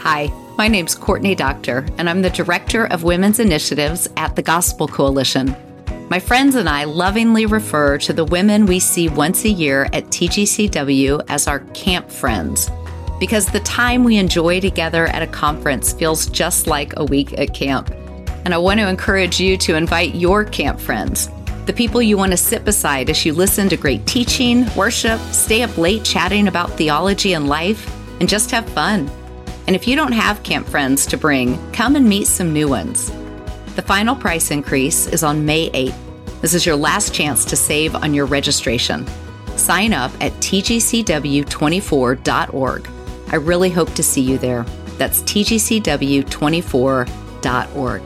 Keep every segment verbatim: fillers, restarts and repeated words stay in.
Hi, my name's Courtney Doctor, and I'm the Director of Women's Initiatives at the Gospel Coalition. My friends and I lovingly refer to the women we see once a year at T G C W as our camp friends, because the time we enjoy together at a conference feels just like a week at camp. And I want to encourage you to invite your camp friends, the people you want to sit beside as you listen to great teaching, worship, stay up late chatting about theology and life, and just have fun. And if you don't have camp friends to bring, come and meet some new ones. The final price increase is on May eighth. This is your last chance to save on your registration. Sign up at T G C W twenty-four dot org. I really hope to see you there. That's T G C W twenty-four dot org.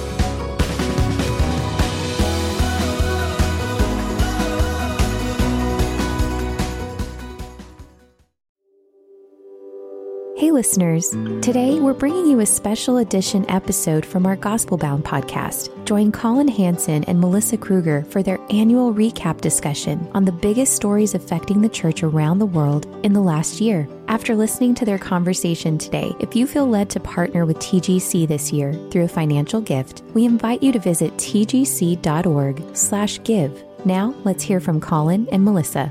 Hey listeners, today we're bringing you a special edition episode from our Gospel Bound podcast. Join Colin Hansen and Melissa Kruger for their annual recap discussion on the biggest stories affecting the church around the world in the last year. After listening to their conversation today, if you feel led to partner with T G C this year through a financial gift, we invite you to visit tgc.org slash give. Now let's hear from Colin and Melissa.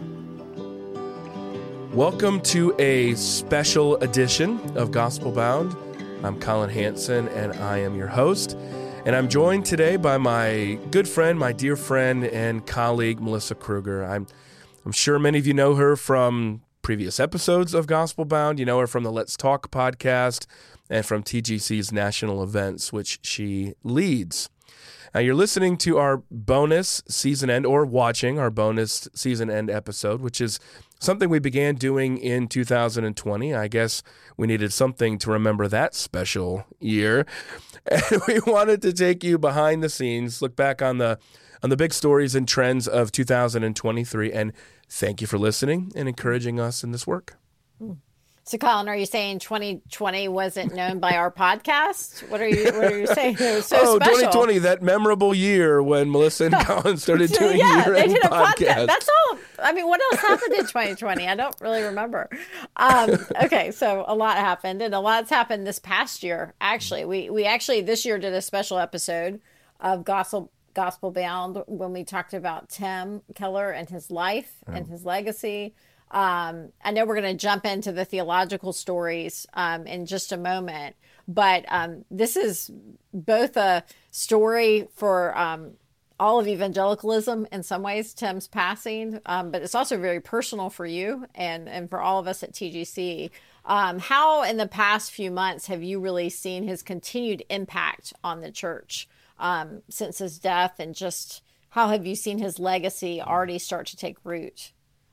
Welcome to a special edition of Gospel Bound. I'm Colin Hansen, and I am your host. And I'm joined today by my good friend, my dear friend, and colleague, Melissa Kruger. I'm, I'm sure many of you know her from previous episodes of Gospel Bound. You know her from the Let's Talk podcast and from T G C's national events, which she leads. Now, you're listening to our bonus season end, or watching our bonus season end episode, which is something we began doing in two thousand twenty. I guess we needed something to remember that special year. And we wanted to take you behind the scenes, look back on the on the big stories and trends of two thousand twenty-three, and thank you for listening and encouraging us in this work. So, Colin, are you saying twenty twenty wasn't known by our podcast? What are you What are you saying? It was so oh, special. twenty twenty, that memorable year when Melissa and Colin started doing yeah, year-end they did a podcast. podcast. That's all. I mean, what else happened in twenty twenty? I don't really remember. Um, okay, so a lot happened, and a lot's happened this past year. Actually, we we actually this year did a special episode of Gospel Gospel Bound when we talked about Tim Keller and his life oh. and his legacy. Um, I know we're going to jump into the theological stories um, in just a moment, but um, this is both a story for um, all of evangelicalism in some ways, Tim's passing, um, but it's also very personal for you and, and for all of us at T G C. Um, how in the past few months have you really seen his continued impact on the church um, since his death, and just how have you seen his legacy already start to take root?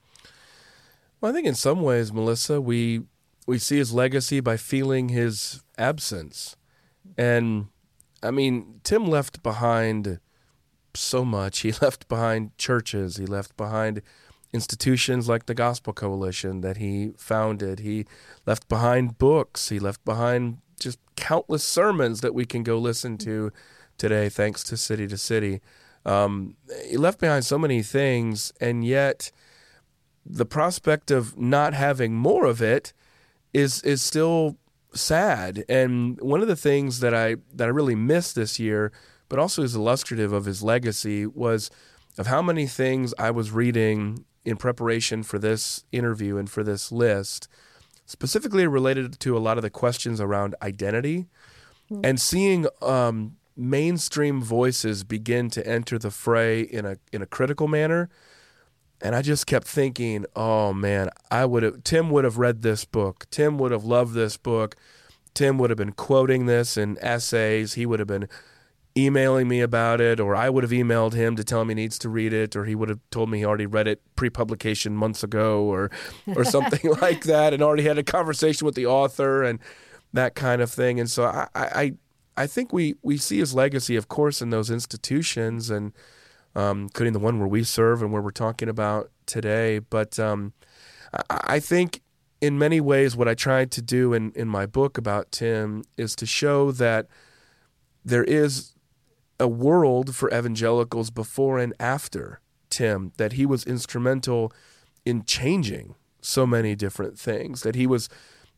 Well, I think in some ways, Melissa, we we see his legacy by feeling his absence. And, I mean, Tim left behind so much. He left behind churches. He left behind institutions like the Gospel Coalition that he founded. He left behind books. He left behind just countless sermons that we can go listen to today, thanks to City to City. Um, he left behind so many things, and yet the prospect of not having more of it is is still sad. And one of the things that I that I really missed this year, but also is illustrative of his legacy, was of how many things I was reading in preparation for this interview and for this list, specifically related to a lot of the questions around identity, mm-hmm. and seeing um, mainstream voices begin to enter the fray in a in a critical manner. And I just kept thinking, oh man, I would have Tim would have read this book. Tim would have loved this book. Tim would have been quoting this in essays. He would have been emailing me about it, or I would have emailed him to tell him he needs to read it, or he would have told me he already read it pre-publication months ago, or or something like that, and already had a conversation with the author and that kind of thing. And so I I, I think we, we see his legacy, of course, in those institutions, and Um, including the one where we serve and where we're talking about today. But um, I, I think in many ways what I tried to do in, in my book about Tim is to show that there is a world for evangelicals before and after Tim, that he was instrumental in changing so many different things, that he was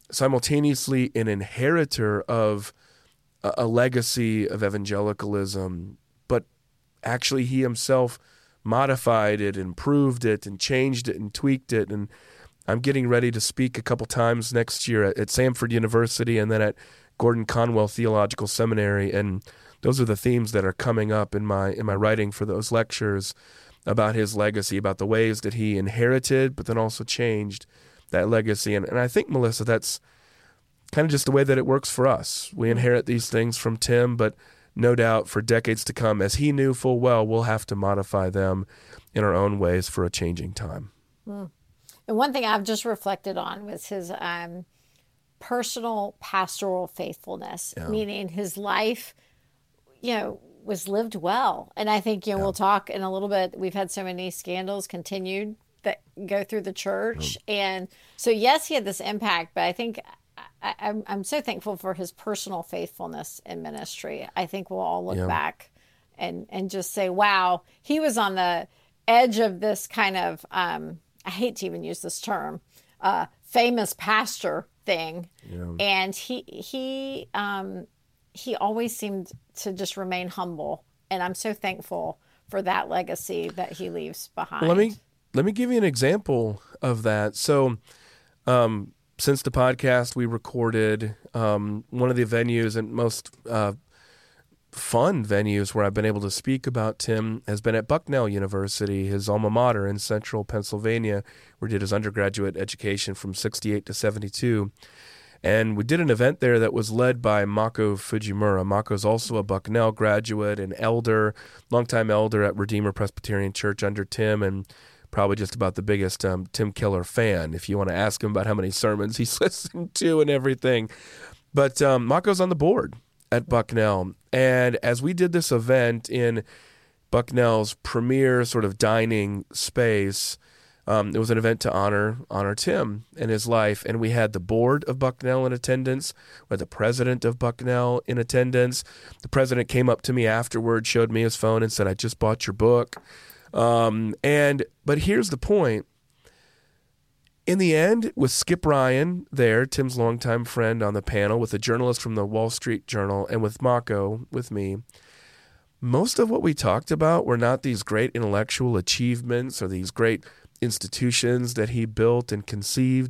simultaneously an inheritor of a, a legacy of evangelicalism, but actually he himself modified it, improved it, and changed it and tweaked it. And I'm getting ready to speak a couple times next year at, at Samford University and then at Gordon Conwell Theological Seminary, and those are the themes that are coming up in my in my writing for those lectures about his legacy, about the ways that he inherited, but then also changed that legacy. And, and I think, Melissa, that's kind of just the way that it works for us. We inherit these things from Tim, but no doubt for decades to come, as he knew full well, we'll have to modify them in our own ways for a changing time. Mm. And one thing I've just reflected on was his um, personal pastoral faithfulness, yeah. meaning his life, you know, was lived well. And I think, you know, yeah. we'll talk in a little bit. We've had so many scandals continued that go through the church. Mm. And so, yes, he had this impact, but I think I, I'm, I'm so thankful for his personal faithfulness in ministry. I think we'll all look yeah. back and, and just say, wow, he was on the edge of this kind of, um, I hate to even use this term, uh, famous pastor thing. Yeah. And he, he, um, he always seemed to just remain humble. And I'm so thankful for that legacy that he leaves behind. Well, let me, let me give you an example of that. So, um, since the podcast we recorded, um, one of the venues and most, uh, fun venues where I've been able to speak about Tim has been at Bucknell University, his alma mater in central Pennsylvania, where he did his undergraduate education from sixty-eight to seventy-two. And we did an event there that was led by Mako Fujimura. Mako's also a Bucknell graduate, an elder, longtime elder at Redeemer Presbyterian Church under Tim, and probably just about the biggest um, Tim Keller fan, if you want to ask him about how many sermons he's listened to and everything. But um, Mako's on the board at Bucknell. And as we did this event in Bucknell's premier sort of dining space, um, it was an event to honor honor Tim and his life. And we had the board of Bucknell in attendance. We had the president of Bucknell in attendance. The president came up to me afterward, showed me his phone and said, "I just bought your book." Um, and but here's the point. In the end, with Skip Ryan there, Tim's longtime friend on the panel, with a journalist from the Wall Street Journal, and with Mako, with me, most of what we talked about were not these great intellectual achievements or these great institutions that he built and conceived.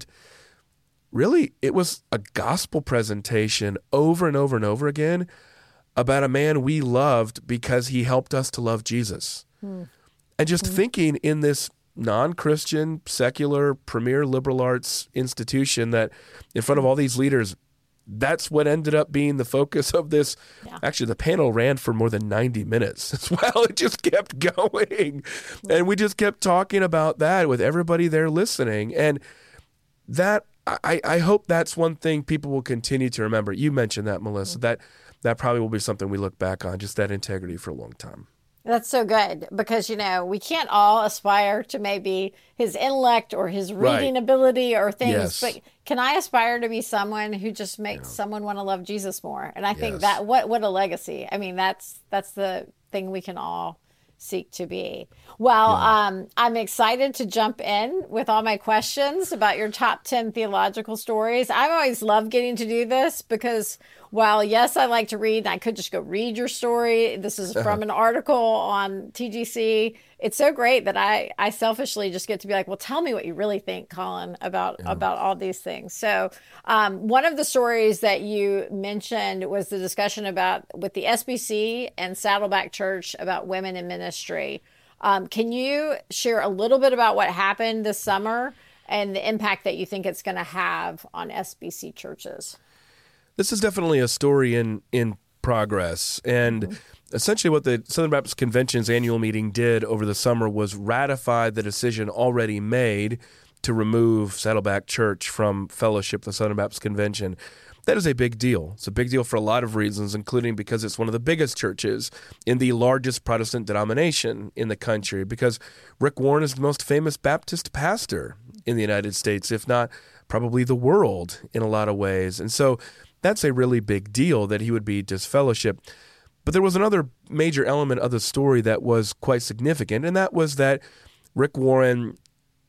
Really, it was a gospel presentation over and over and over again about a man we loved because he helped us to love Jesus. Hmm. And just hmm. thinking in this non-Christian, secular, premier liberal arts institution that in front of all these leaders, that's what ended up being the focus of this. Yeah. Actually, the panel ran for more than ninety minutes as well. It just kept going. And we just kept talking about that with everybody there listening. And that, I, I hope that's one thing people will continue to remember. You mentioned that, Melissa. Mm-hmm. That, that probably will be something we look back on, just that integrity for a long time. That's so good because, you know, we can't all aspire to maybe his intellect or his reading right. ability or things, yes. but can I aspire to be someone who just makes yeah. someone want to love Jesus more? And I think yes. that what what a legacy. I mean, that's that's the thing we can all seek to be. Well, yeah. um, I'm excited to jump in with all my questions about your top ten theological stories. I've always loved getting to do this because while, yes, I like to read, and I could just go read your story. This is from an article on T G C. It's so great that I, I selfishly just get to be like, well, tell me what you really think, Colin, about, yeah. about all these things. So um, one of the stories that you mentioned was the discussion about with the S B C and Saddleback Church about women in ministry. Um, can you share a little bit about what happened this summer and the impact that you think it's going to have on S B C churches? This is definitely a story in, in progress. And mm-hmm. essentially what the Southern Baptist Convention's annual meeting did over the summer was ratify the decision already made to remove Saddleback Church from fellowship, the Southern Baptist Convention. That is a big deal. It's a big deal for a lot of reasons, including because it's one of the biggest churches in the largest Protestant denomination in the country, because Rick Warren is the most famous Baptist pastor in the United States, if not probably the world in a lot of ways. And so that's a really big deal that he would be disfellowshipped. But there was another major element of the story that was quite significant, and that was that Rick Warren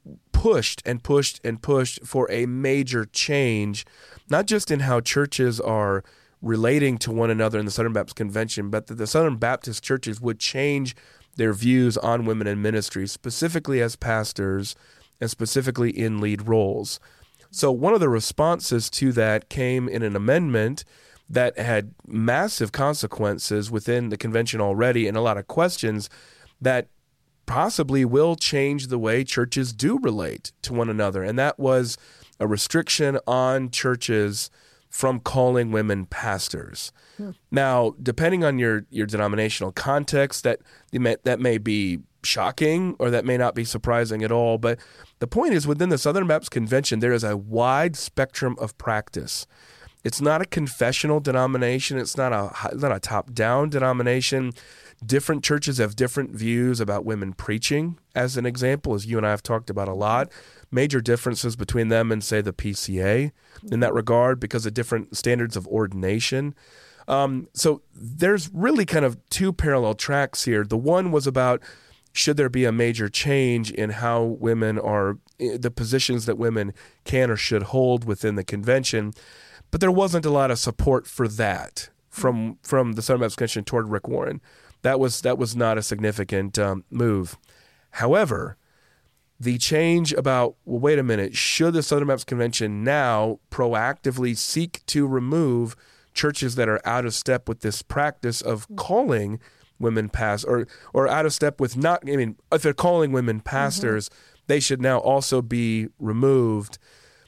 pushed and pushed and pushed for a major change, not just in how churches are relating to one another in the Southern Baptist Convention, but that the Southern Baptist churches would change their views on women in ministry, specifically as pastors and specifically in lead roles. So one of the responses to that came in an amendment that had massive consequences within the convention already, and a lot of questions that possibly will change the way churches do relate to one another. And that was a restriction on churches from calling women pastors. Hmm. Now, depending on your, your denominational context, that may, that may be shocking or that may not be surprising at all. But the point is, within the Southern Baptist Convention, there is a wide spectrum of practice. It's not a confessional denomination. It's not a, it's not a top-down denomination. Different churches have different views about women preaching, as an example, as you and I have talked about a lot. Major differences between them and, say, the P C A in that regard because of different standards of ordination. Um, so there's really kind of two parallel tracks here. The one was about should there be a major change in how women are, the positions that women can or should hold within the convention. But there wasn't a lot of support for that from from the Southern Baptist Convention toward Rick Warren. That was that was not a significant um, move. However, the change about, well, wait a minute, should the Southern Baptist Convention now proactively seek to remove churches that are out of step with this practice of calling women pastors, or or out of step with not, I mean, if they're calling women pastors, mm-hmm. they should now also be removed.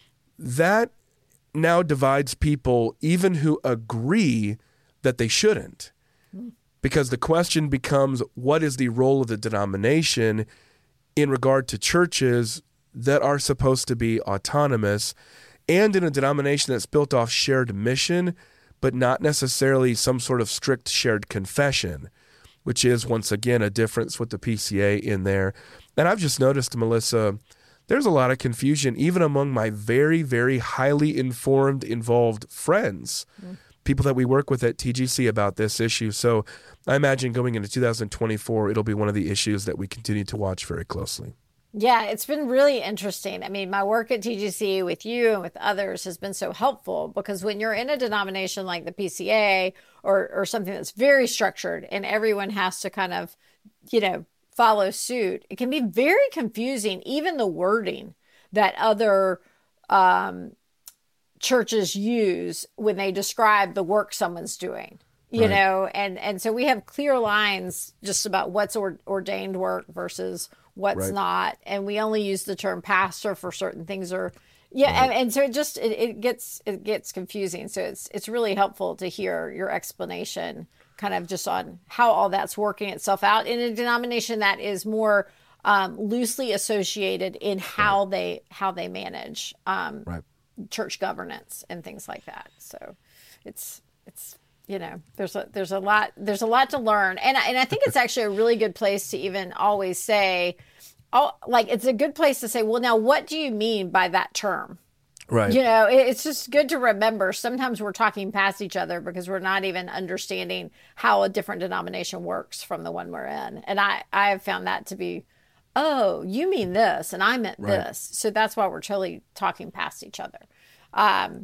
That now divides people even who agree that they shouldn't. Mm. Because the question becomes, what is the role of the denomination in regard to churches that are supposed to be autonomous and in a denomination that's built off shared mission, but not necessarily some sort of strict shared confession, which is, once again, a difference with the P C A in there. And I've just noticed, Melissa, there's a lot of confusion even among my very, very highly informed, involved friends, mm. people that we work with at T G C about this issue. So I imagine going into two thousand twenty-four, it'll be one of the issues that we continue to watch very closely. Yeah, it's been really interesting. I mean, my work at T G C with you and with others has been so helpful because when you're in a denomination like the P C A or or something that's very structured and everyone has to kind of, you know, follow suit, it can be very confusing, even the wording that other um, churches use when they describe the work someone's doing. You right. know, and, and so we have clear lines just about what's or, ordained work versus what's right. not. And we only use the term pastor for certain things or, yeah. Right. And, and so it just, it, it gets, it gets confusing. So it's, it's really helpful to hear your explanation kind of just on how all that's working itself out in a denomination that is more um, loosely associated in how right. they, how they manage um, right. church governance and things like that. So it's, it's, you know, there's a there's a lot there's a lot to learn, and and I think it's actually a really good place to even always say, oh, like it's a good place to say, well, now what do you mean by that term? Right. You know, it, it's just good to remember. Sometimes we're talking past each other because we're not even understanding how a different denomination works from the one we're in, and I I have found that to be, oh, you mean this, and I meant right. this, so that's why we're totally talking past each other. Um,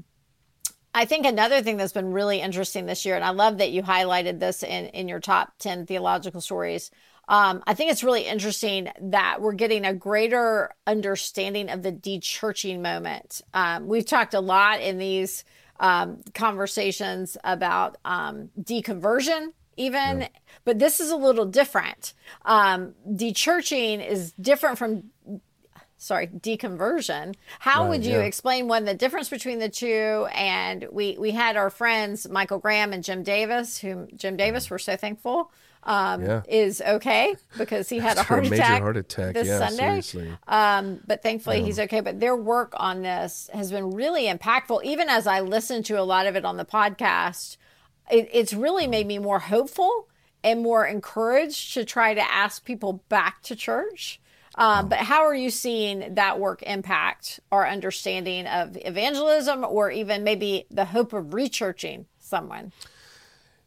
I think another thing that's been really interesting this year, and I love that you highlighted this in, in your top ten theological stories. Um, I think it's really interesting that we're getting a greater understanding of the de-churching moment. Um, we've talked a lot in these um, conversations about um, deconversion even, yeah. but this is a little different. Um, de-churching is different from sorry, deconversion. How right, would you yeah. explain one, the difference between the two? And we, we had our friends, Michael Graham and Jim Davis, whom Jim Davis, we're so thankful, um, yeah. is okay because he had a heart, a major attack heart attack this yeah, Sunday. Seriously. Um, but thankfully yeah. he's okay. But their work on this has been really impactful. Even as I listened to a lot of it on the podcast, it, it's really made me more hopeful and more encouraged to try to ask people back to church. Um, but how are you seeing that work impact our understanding of evangelism or even maybe the hope of rechurching someone?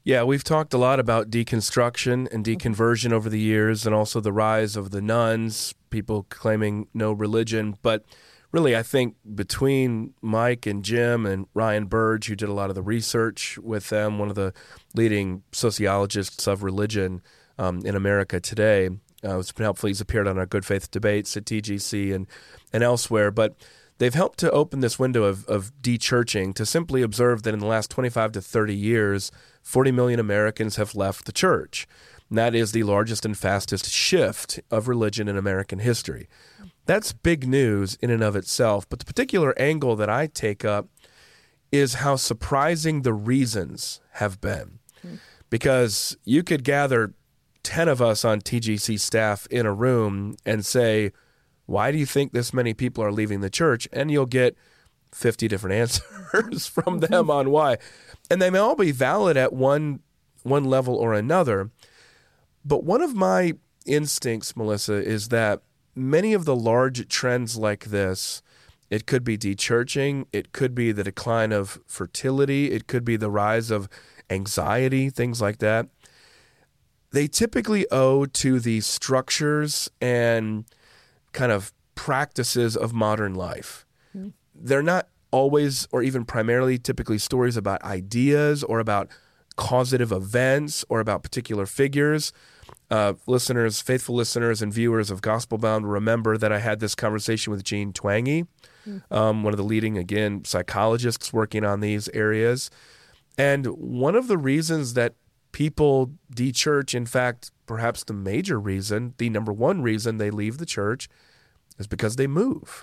Yeah, we've talked a lot about deconstruction and deconversion over the years, and also the rise of the nuns, people claiming no religion. But really, I think between Mike and Jim and Ryan Burge, who did a lot of the research with them, one of the leading sociologists of religion um, in America today, uh, it's been helpful. He's appeared on our Good Faith debates at T G C and, and elsewhere. But they've helped to open this window of, of de-churching to simply observe that in the last twenty-five to thirty years, forty million Americans have left the church. And that is the largest and fastest shift of religion in American history. That's big news in and of itself. But the particular angle that I take up is how surprising the reasons have been. Mm-hmm. Because you could gather ten of us on T G C staff in a room and say, why do you think this many people are leaving the church? And you'll get fifty different answers from them on why. And they may all be valid at one one level or another. But one of my instincts, Melissa, is that many of the large trends like this, it could be de-churching, it could be the decline of fertility, it could be the rise of anxiety, things like that. They typically owe to the structures and kind of practices of modern life. Mm-hmm. They're not always or even primarily typically stories about ideas or about causative events or about particular figures. Uh, listeners, faithful listeners and viewers of Gospel Bound remember that I had this conversation with Jean Twenge, mm-hmm. um, one of the leading, again, psychologists working on these areas. And one of the reasons that people de-church, in fact, perhaps the major reason, the number one reason they leave the church is because they move.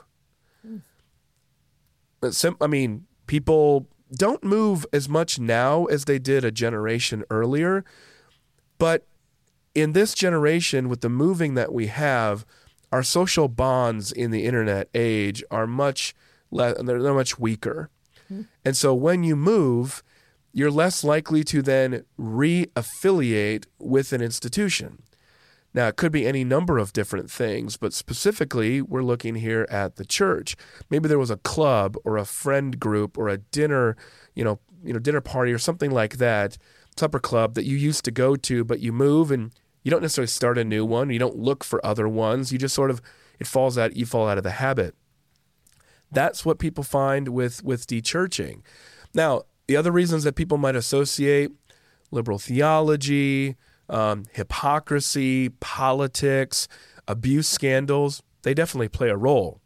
Mm. I mean, people don't move as much now as they did a generation earlier, but in this generation, with the moving that we have, our social bonds in the internet age are much less, they're, they're much weaker. Mm-hmm. And so when you move, you're less likely to then re-affiliate with an institution. Now, it could be any number of different things, but specifically, we're looking here at the church. Maybe there was a club or a friend group or a dinner, you know, you know, dinner party or something like that, supper club that you used to go to, but you move and you don't necessarily start a new one. You don't look for other ones. You just sort of, it falls out, you fall out of the habit. That's what people find with, with de-churching. Now, the other reasons that people might associate liberal theology, um, hypocrisy, politics, abuse scandals, they definitely play a role.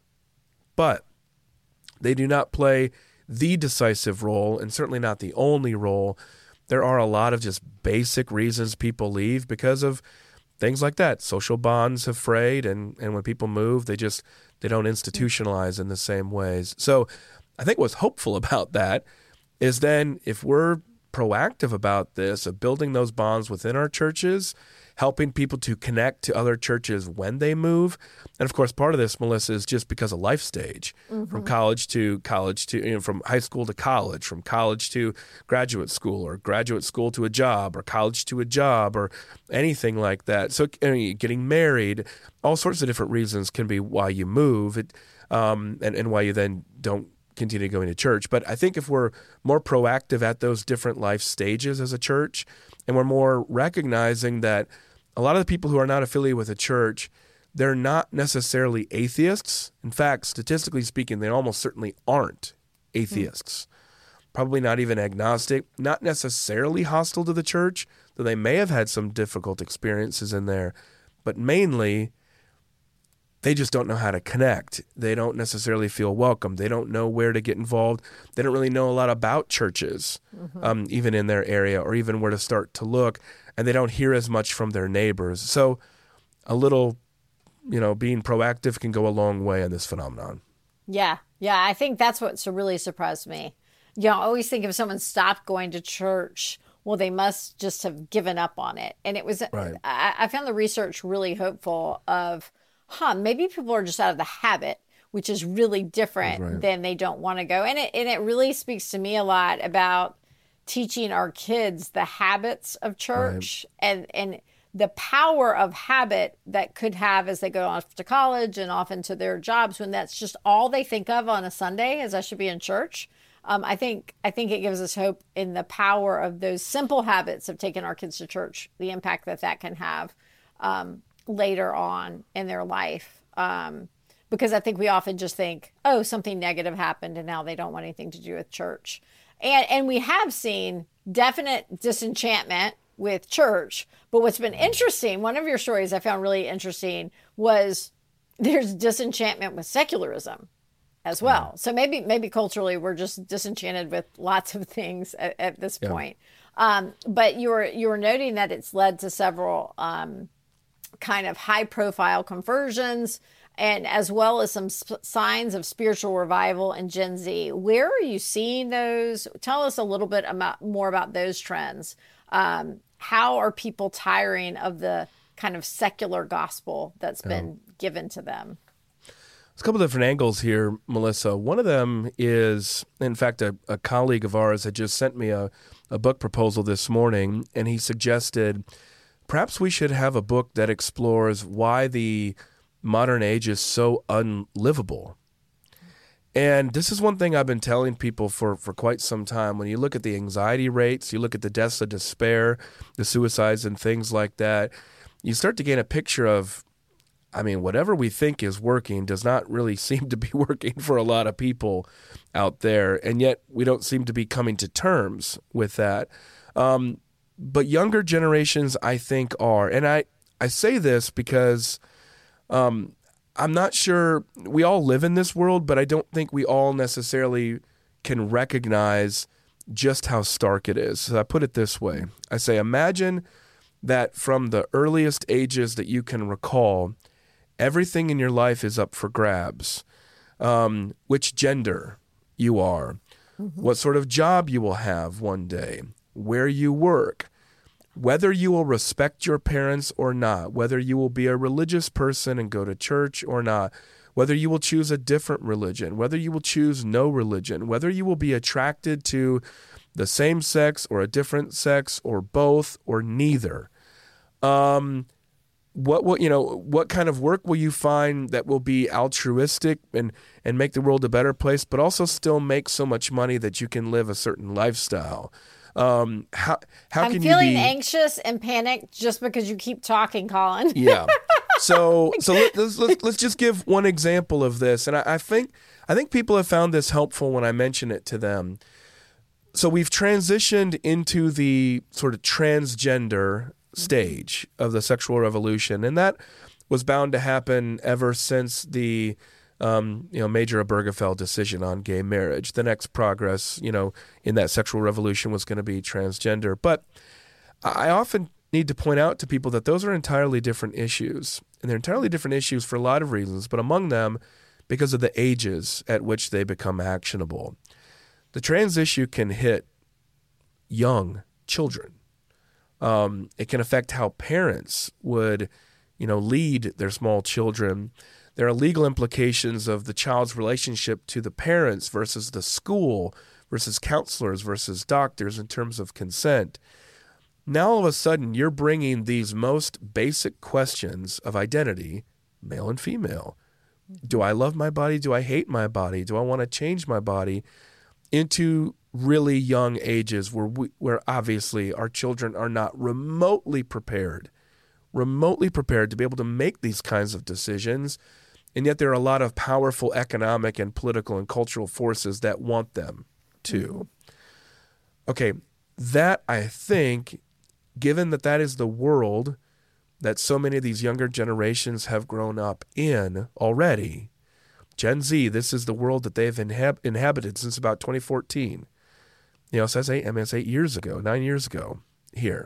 But they do not play the decisive role, and certainly not the only role. There are a lot of just basic reasons people leave because of things like that. Social bonds have frayed, and, and when people move, they just they don't institutionalize in the same ways. So I think what's hopeful about that is then if we're proactive about this, of building those bonds within our churches, helping people to connect to other churches when they move. And of course, part of this, Melissa, is just because of life stage, mm-hmm. from college to college to, you know, from high school to college, from college to graduate school, or graduate school to a job, or college to a job, or anything like that. So I mean, getting married, all sorts of different reasons can be why you move, it, um, and, and why you then don't continue going to church. But I think if we're more proactive at those different life stages as a church, and we're more recognizing that a lot of the people who are not affiliated with a church, they're not necessarily atheists. In fact, statistically speaking, they almost certainly aren't atheists. Mm. Probably not even agnostic, not necessarily hostile to the church, though they may have had some difficult experiences in there. But mainly, they just don't know how to connect. They don't necessarily feel welcome. They don't know where to get involved. They don't really know a lot about churches, mm-hmm. um, even in their area, or even where to start to look. And they don't hear as much from their neighbors. So a little, you know, being proactive can go a long way in this phenomenon. Yeah. Yeah. I think that's what really surprised me. You know, I always think if someone stopped going to church, well, they must just have given up on it. And it was, right. I, I found the research really hopeful of, huh, maybe people are just out of the habit, which is really different right. than they don't want to go. And it and it really speaks to me a lot about teaching our kids the habits of church right. and, and the power of habit that could have as they go off to college and off into their jobs, when that's just all they think of on a Sunday is I should be in church. Um, I think I think it gives us hope in the power of those simple habits of taking our kids to church, the impact that that can have um, later on in their life. Um, because I think we often just think, oh, something negative happened and now they don't want anything to do with church. And and we have seen definite disenchantment with church. But what's been interesting, one of your stories I found really interesting was there's disenchantment with secularism as well. So maybe maybe culturally we're just disenchanted with lots of things at, at this Yeah. point. Um, but you were you were noting that it's led to several um, kind of high profile conversions, and as well as some sp- signs of spiritual revival in Gen Z. Where are you seeing those? Tell us a little bit about more about those trends. Um, how are people tiring of the kind of secular gospel that's been given to them? There's a couple of different angles here, Melissa. One of them is, in fact, a, a colleague of ours had just sent me a, a book proposal this morning, and he suggested perhaps we should have a book that explores why the modern age is so unlivable. And this is one thing I've been telling people for, for quite some time. When you look at the anxiety rates, you look at the deaths of despair, the suicides and things like that, you start to gain a picture of, I mean, whatever we think is working does not really seem to be working for a lot of people out there, and yet we don't seem to be coming to terms with that. Um, but younger generations, I think, are. And I, I say this because um, I'm not sure we all live in this world, but I don't think we all necessarily can recognize just how stark it is. So I put it this way. I say, imagine that from the earliest ages that you can recall, everything in your life is up for grabs. Um, which gender you are, mm-hmm. what sort of job you will have one day, where you work, whether you will respect your parents or not, whether you will be a religious person and go to church or not, whether you will choose a different religion, whether you will choose no religion, whether you will be attracted to the same sex or a different sex or both or neither. Um, what what you know, what kind of work will you find that will be altruistic and, and make the world a better place, but also still make so much money that you can live a certain lifestyle? Um, how how I'm can feeling you be anxious and panicked just because you keep talking, Colin. Yeah. So so let, let's, let's let's just give one example of this, and I, I think I think people have found this helpful when I mention it to them. So we've transitioned into the sort of transgender stage of the sexual revolution, and that was bound to happen ever since the um, you know Major Obergefell decision on gay marriage. The next progress, you know, in that sexual revolution was going to be transgender. But I often need to point out to people that those are entirely different issues, and they're entirely different issues for a lot of reasons, but among them, because of the ages at which they become actionable. The trans issue can hit young children. Um, it can affect how parents would, you know, lead their small children. There are legal implications of the child's relationship to the parents versus the school versus counselors versus doctors in terms of consent. Now, all of a sudden, you're bringing these most basic questions of identity, male and female. Do I love my body? Do I hate my body? Do I want to change my body? Into really young ages where we, where obviously our children are not remotely prepared, remotely prepared to be able to make these kinds of decisions. And yet there are a lot of powerful economic and political and cultural forces that want them to. Okay, that I think, given that that is the world that so many of these younger generations have grown up in already, Gen Z, this is the world that they've inhab- inhabited since about twenty fourteen. You know, so that's eight, I mean, it's eight years ago, nine years ago here.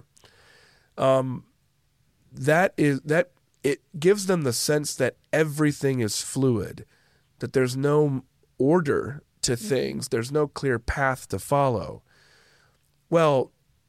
Um, that is that it gives them the sense that everything is fluid, that there's no order to things, there's no clear path to follow. Well,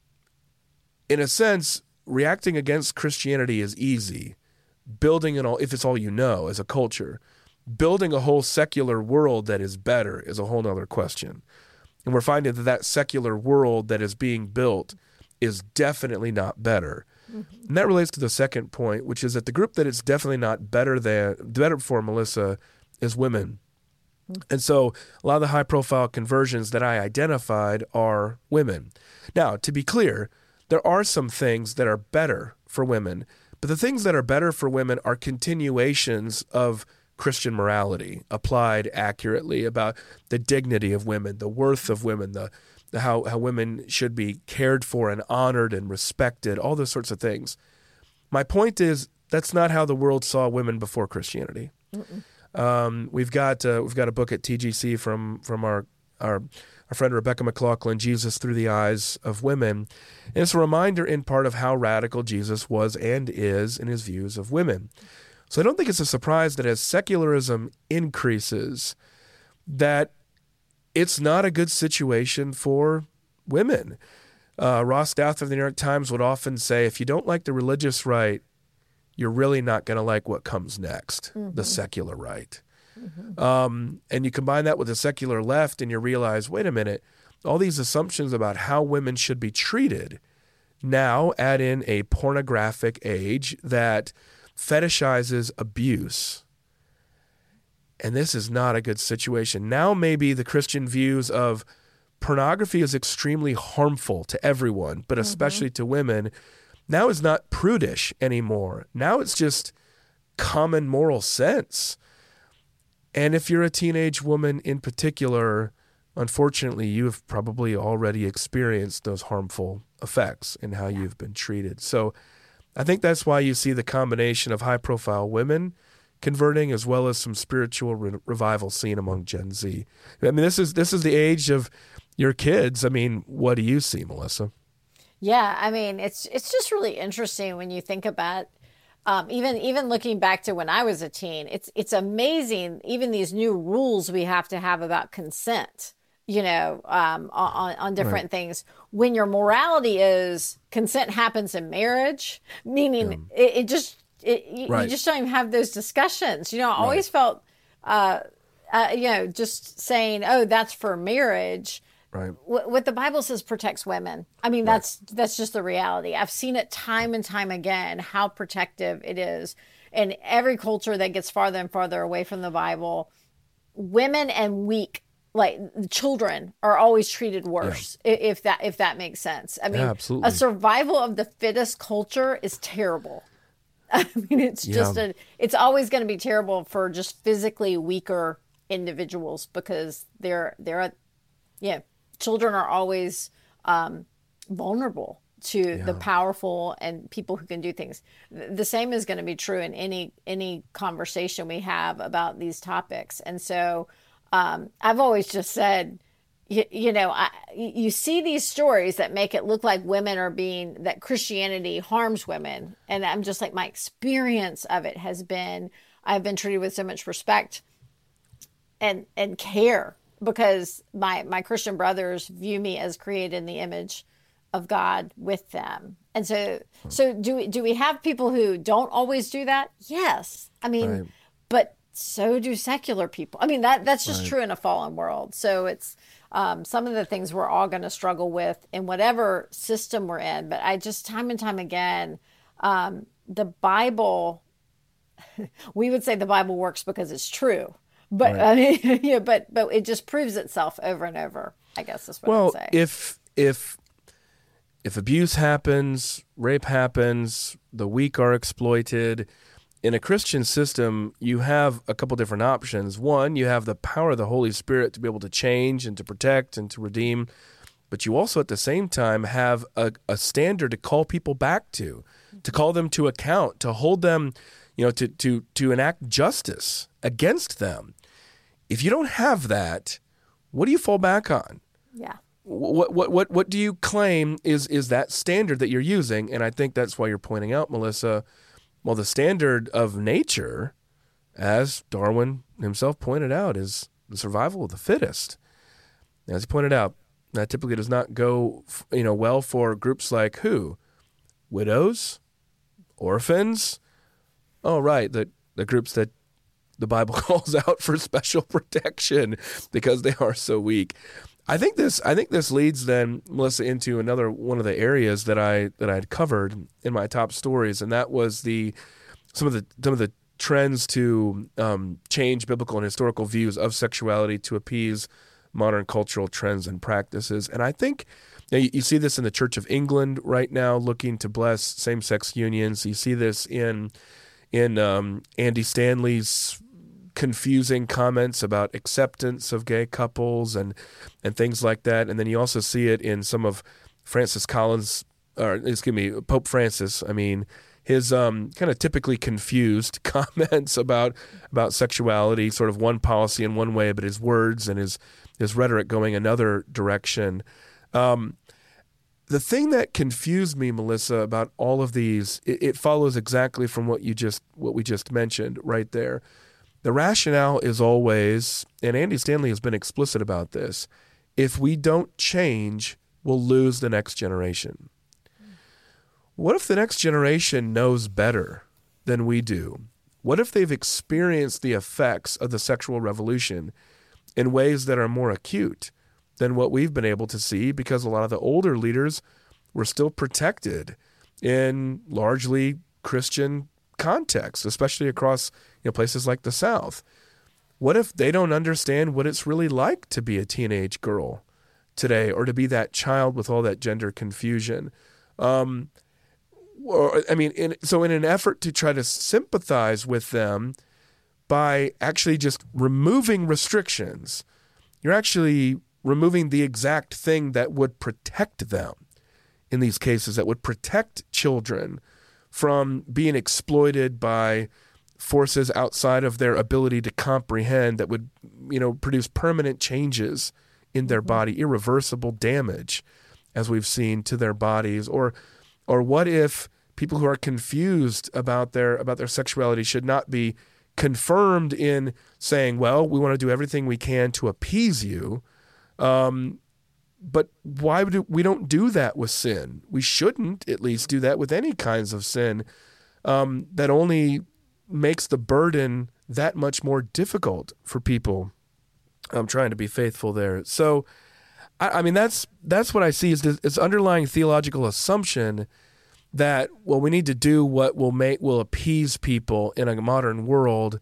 in a sense, reacting against Christianity is easy. Building it all, if it's all you know as a culture, building a whole secular world that is better is a whole other question. And we're finding that that secular world that is being built is definitely not better. Mm-hmm. And that relates to the second point, which is that the group that it's definitely not better than, better for, Melissa, is women. And so a lot of the high-profile conversions that I identified are women. Now, to be clear, there are some things that are better for women, but the things that are better for women are continuations of Christian morality applied accurately about the dignity of women, the worth of women, the, the how, how women should be cared for and honored and respected, all those sorts of things. My point is that's not how the world saw women before Christianity. Um, we've got uh, we've got a book at T G C from from our our our friend Rebecca McLaughlin, Jesus Through the Eyes of Women. And it's a reminder in part of how radical Jesus was and is in his views of women. So I don't think it's a surprise that as secularism increases, that it's not a good situation for women. Uh, Ross Douthat of the New York Times would often say, if you don't like the religious right, you're really not going to like what comes next, mm-hmm. the secular right. Mm-hmm. Um, and you combine that with the secular left and you realize, wait a minute, all these assumptions about how women should be treated now add in a pornographic age that fetishizes abuse. And this is not a good situation. Now maybe the Christian views of pornography is extremely harmful to everyone, but especially mm-hmm. to women, now is not prudish anymore. Now it's just common moral sense. And if you're a teenage woman in particular, unfortunately, you have probably already experienced those harmful effects in how you've been treated. So I think that's why you see the combination of high-profile women converting as well as some spiritual re- revival seen among Gen Z. I mean, this is this is the age of your kids. I mean, what do you see, Melissa? Yeah, I mean, it's it's just really interesting when you think about um, even even looking back to when I was a teen. It's it's amazing, even these new rules we have to have about consent, you know, um, on on different right. things. When your morality is consent happens in marriage, meaning yeah. it, it just it, you, right. you just don't even have those discussions. You know, I always right. felt, uh, uh, you know, just saying, oh, that's for marriage. Right. What the Bible says protects women. I mean, right. that's that's just the reality. I've seen it time and time again, how protective it is. In every culture that gets farther and farther away from the Bible, women and weak, like children, are always treated worse, yeah. if that if that makes sense. I mean, yeah, absolutely. A survival of the fittest culture is terrible. I mean, it's just yeah. a, it's always going to be terrible for just physically weaker individuals because they're, they're, yeah. Children are always um, vulnerable to yeah. the powerful and people who can do things. The same is going to be true in any any conversation we have about these topics. And so um, I've always just said, you, you know, I, you see these stories that make it look like women are being, that Christianity harms women. And I'm just like, my experience of it has been, I've been treated with so much respect and and care. Because my, my Christian brothers view me as created in the image of God with them. And so so do we, do we have people who don't always do that? Yes. I mean, right. but so do secular people. I mean, that that's just right. true in a fallen world. So it's um, some of the things we're all going to struggle with in whatever system we're in. But I just, time and time again, um, the Bible, we would say the Bible works because it's true. But right. I mean, yeah, but but it just proves itself over and over, I guess is what well, I'd say. if if if abuse happens, rape happens, the weak are exploited, in a Christian system, you have a couple different options. One, you have the power of the Holy Spirit to be able to change and to protect and to redeem, but you also at the same time have a, a standard to call people back to, to call them to account, to hold them, you know, to to to enact justice against them. If you don't have that, what do you fall back on? Yeah. What what what what do you claim is is that standard that you're using? And I think that's why you're pointing out, Melissa, well, the standard of nature, as Darwin himself pointed out, is the survival of the fittest. As he pointed out, that typically does not go, you know, well for groups like who? Widows, orphans. Oh, right, the the groups that the Bible calls out for special protection because they are so weak. I think this I think this leads then, Melissa, into another one of the areas that I that I had covered in my top stories, and that was the some of the some of the trends to um, change biblical and historical views of sexuality to appease modern cultural trends and practices. And I think you, know, you, you see this in the Church of England right now, looking to bless same-sex unions. You see this in in um, Andy Stanley's confusing comments about acceptance of gay couples and and things like that. And then you also see it in some of Francis Collins, or excuse me, Pope Francis. I mean, his um, kind of typically confused comments about about sexuality, sort of one policy in one way, but his words and his his rhetoric going another direction. Um, the thing that confused me, Melissa, about all of these, it, it follows exactly from what you just what we just mentioned right there. The rationale is always, and Andy Stanley has been explicit about this, if we don't change, we'll lose the next generation. What if the next generation knows better than we do? What if they've experienced the effects of the sexual revolution in ways that are more acute than what we've been able to see, because a lot of the older leaders were still protected in largely Christian contexts, especially across you know, places like the South? What if they don't understand what it's really like to be a teenage girl today, or to be that child with all that gender confusion? Um, or, I mean, in, so in an effort to try to sympathize with them by actually just removing restrictions, you're actually removing the exact thing that would protect them in these cases, that would protect children from being exploited by forces outside of their ability to comprehend, that would, you know, produce permanent changes in their body, irreversible damage, as we've seen, to their bodies. Or or what if people who are confused about their about their sexuality should not be confirmed in saying, well, we want to do everything we can to appease you, um, but why would we don't do that with sin? We shouldn't at least do that with any kinds of sin. Um, that only makes the burden that much more difficult for people um, trying to be faithful there. So, I, I mean, that's that's what I see is this, this underlying theological assumption that, well, we need to do what will make will appease people in a modern world.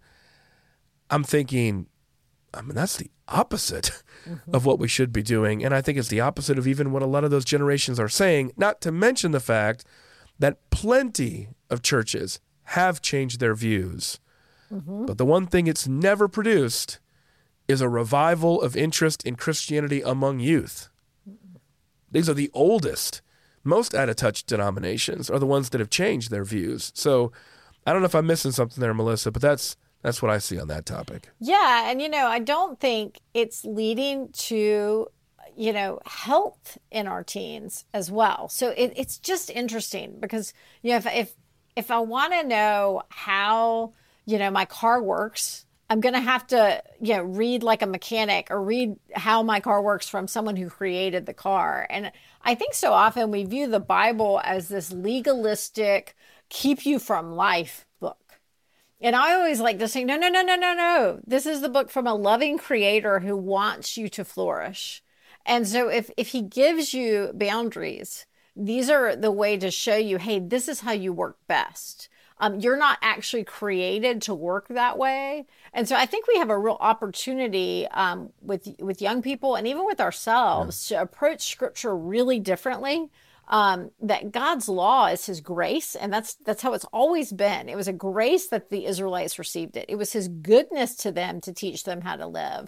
I'm thinking, I mean, that's the opposite mm-hmm. of what we should be doing. And I think it's the opposite of even what a lot of those generations are saying, not to mention the fact that plenty of churches have changed their views. Mm-hmm. But the one thing it's never produced is a revival of interest in Christianity among youth. Mm-hmm. These are the oldest, most out-of-touch denominations are the ones that have changed their views. So I don't know if I'm missing something there, Melissa, but that's that's what I see on that topic. Yeah, and, you know, I don't think it's leading to, you know, health in our teens as well. So it, it's just interesting because, you know, if if, if I want to know how, you know, my car works, I'm going to have to, you know, read like a mechanic or read how my car works from someone who created the car. And I think so often we view the Bible as this legalistic, keep you from life book. And I always like to say, no, no, no, no, no, no. This is the book from a loving creator who wants you to flourish. And so if, if he gives you boundaries, these are the way to show you, hey, this is how you work best. Um, you're not actually created to work that way. And so I think we have a real opportunity um, with with young people and even with ourselves yeah. to approach Scripture really differently. Um, that God's law is his grace, and that's that's how it's always been. It was a grace that the Israelites received it. It was his goodness to them to teach them how to live.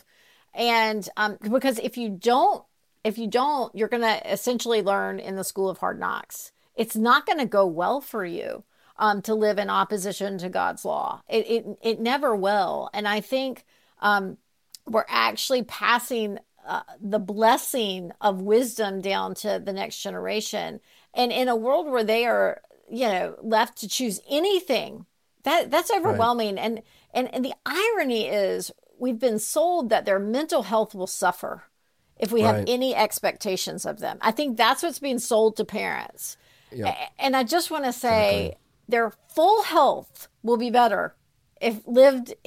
And um, because if you don't, if you don't, you're going to essentially learn in the school of hard knocks. It's not going to go well for you. Um, to live in opposition to God's law. It it, it never will. And I think um, we're actually passing uh, the blessing of wisdom down to the next generation. And in a world where they are, you know, left to choose anything, that that's overwhelming. Right. And, and and the irony is we've been sold that their mental health will suffer if we right. have any expectations of them. I think that's what's being sold to parents. Yep. And I just want to say, exactly. Their full health will be better if lived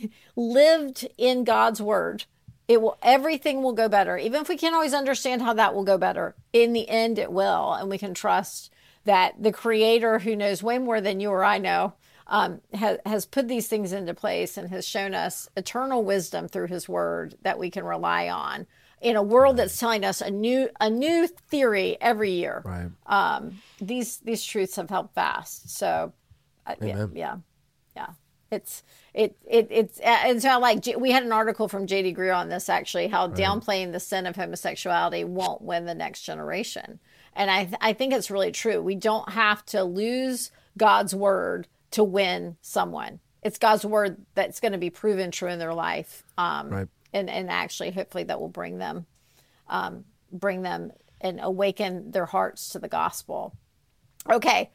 lived in God's word. It will everything will go better. Even if we can't always understand how that will go better, in the end it will, and we can trust that the Creator, who knows way more than you or I know, um, ha- has put these things into place and has shown us eternal wisdom through his word that we can rely on in a world that's telling us a new a new theory every year. Right. Um, these these truths have helped fast. So, uh, yeah, yeah, yeah. It's it it it's and so like we had an article from J D Greear on this actually, how right. downplaying the sin of homosexuality won't win the next generation. And I I think it's really true. We don't have to lose God's word to win someone. It's God's word that's going to be proven true in their life. Um, right. And and actually, hopefully, that will bring them, um, bring them and awaken their hearts to the gospel. Okay,